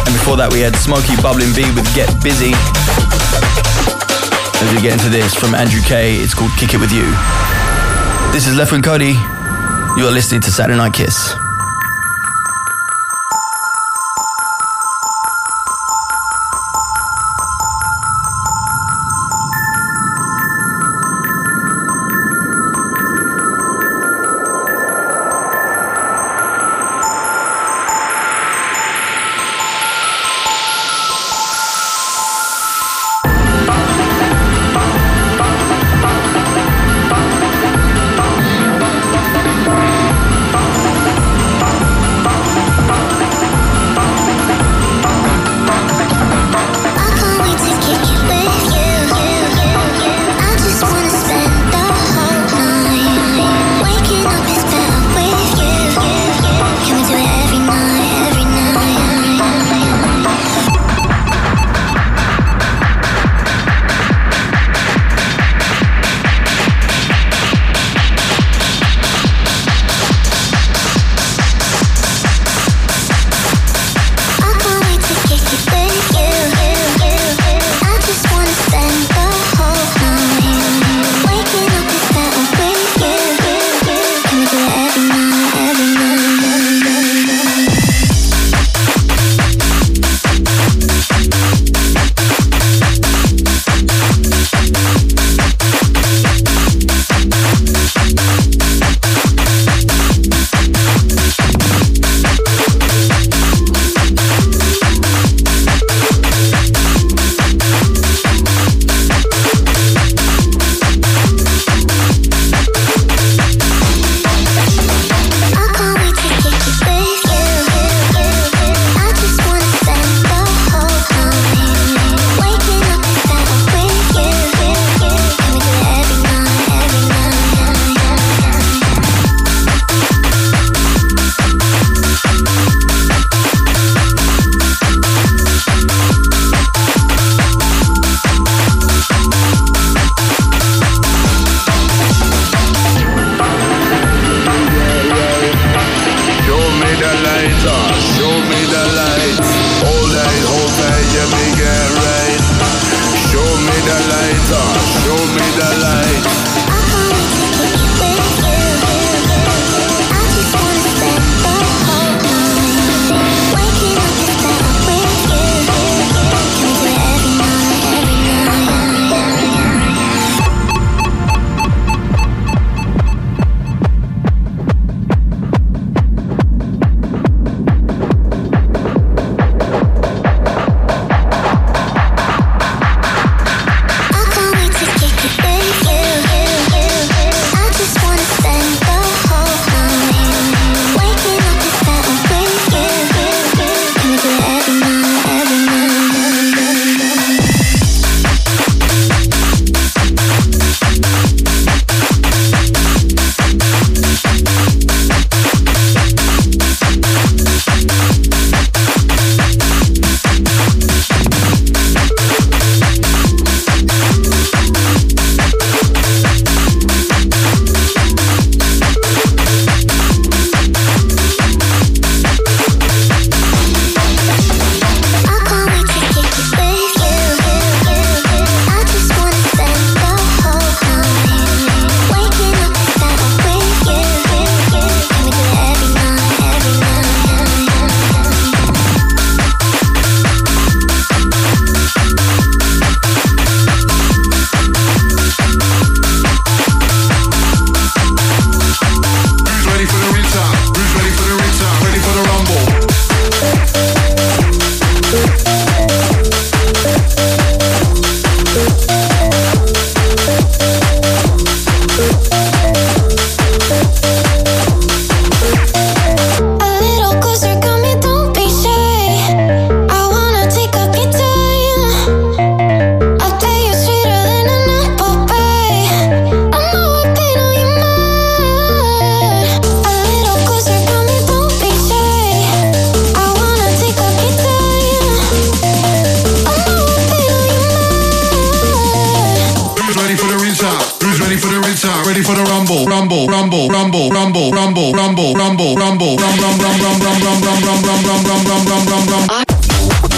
And before that we had Smokey Bubbling B with Get Busy. As we get into this from Andrew K, it's called Kick It With You. This is Left Wing Cody. You are listening to Saturday Night Kiss. ready for the rumble, rumble, rumble, rumble, rumble, rumble, rumble, rumble, rumble, rumble, rumble, rumble, rumble, rumble, rumble, rumble, rumble, rumble, rumble, rumble.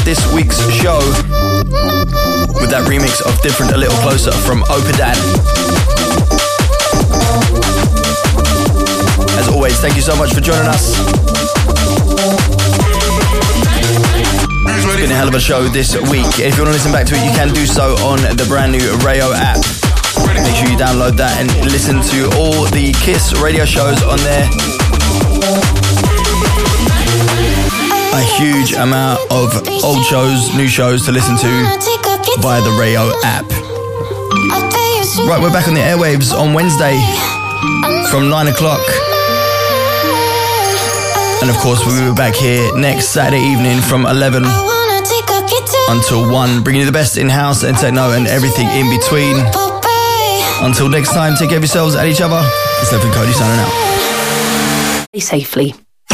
this week's show with that remix of Different A Little Closer from Opadan. As always, thank you so much for joining us. It's been a hell of a show this week. If you want to listen back to it, you can do so on the brand new Rayo app. Make sure you download that and listen to all the KISS radio shows on there. A huge amount of old shows, new shows to listen to via the Rayo app. Right, we're back on the airwaves on Wednesday from 9 o'clock. And of course, we'll be back here next Saturday evening from 11 until 1, bringing you the best in house and techno and everything in between. Until next time, take care of yourselves and each other. It's Left and Cody signing out. Stay safely.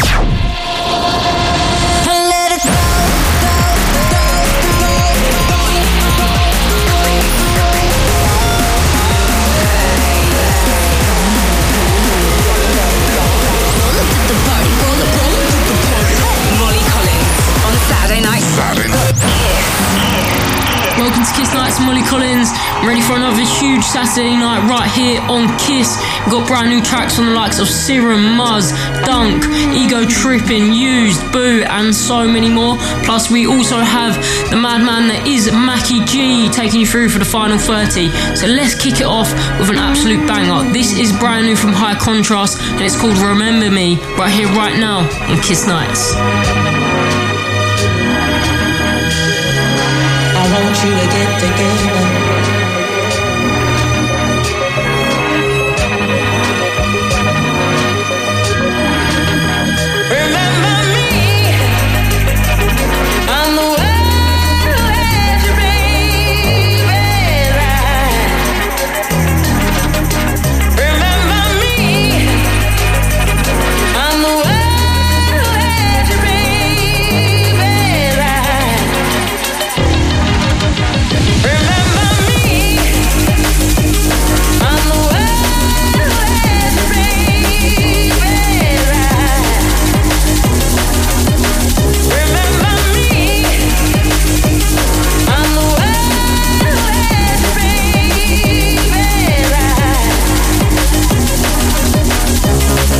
Welcome to KISS Nights, Molly Collins. I'm ready for another huge Saturday night right here on KISS. We've got brand new tracks from the likes of Serum, Muzz, Dunk, Ego Trippin', Used, Boo, and so many more. Plus, we also have the madman that is Mackie G taking you through for the final 30. So let's kick it off with an absolute banger. This is brand new from High Contrast, and it's called Remember Me, right here, right now on KISS Nights. I want you to get together.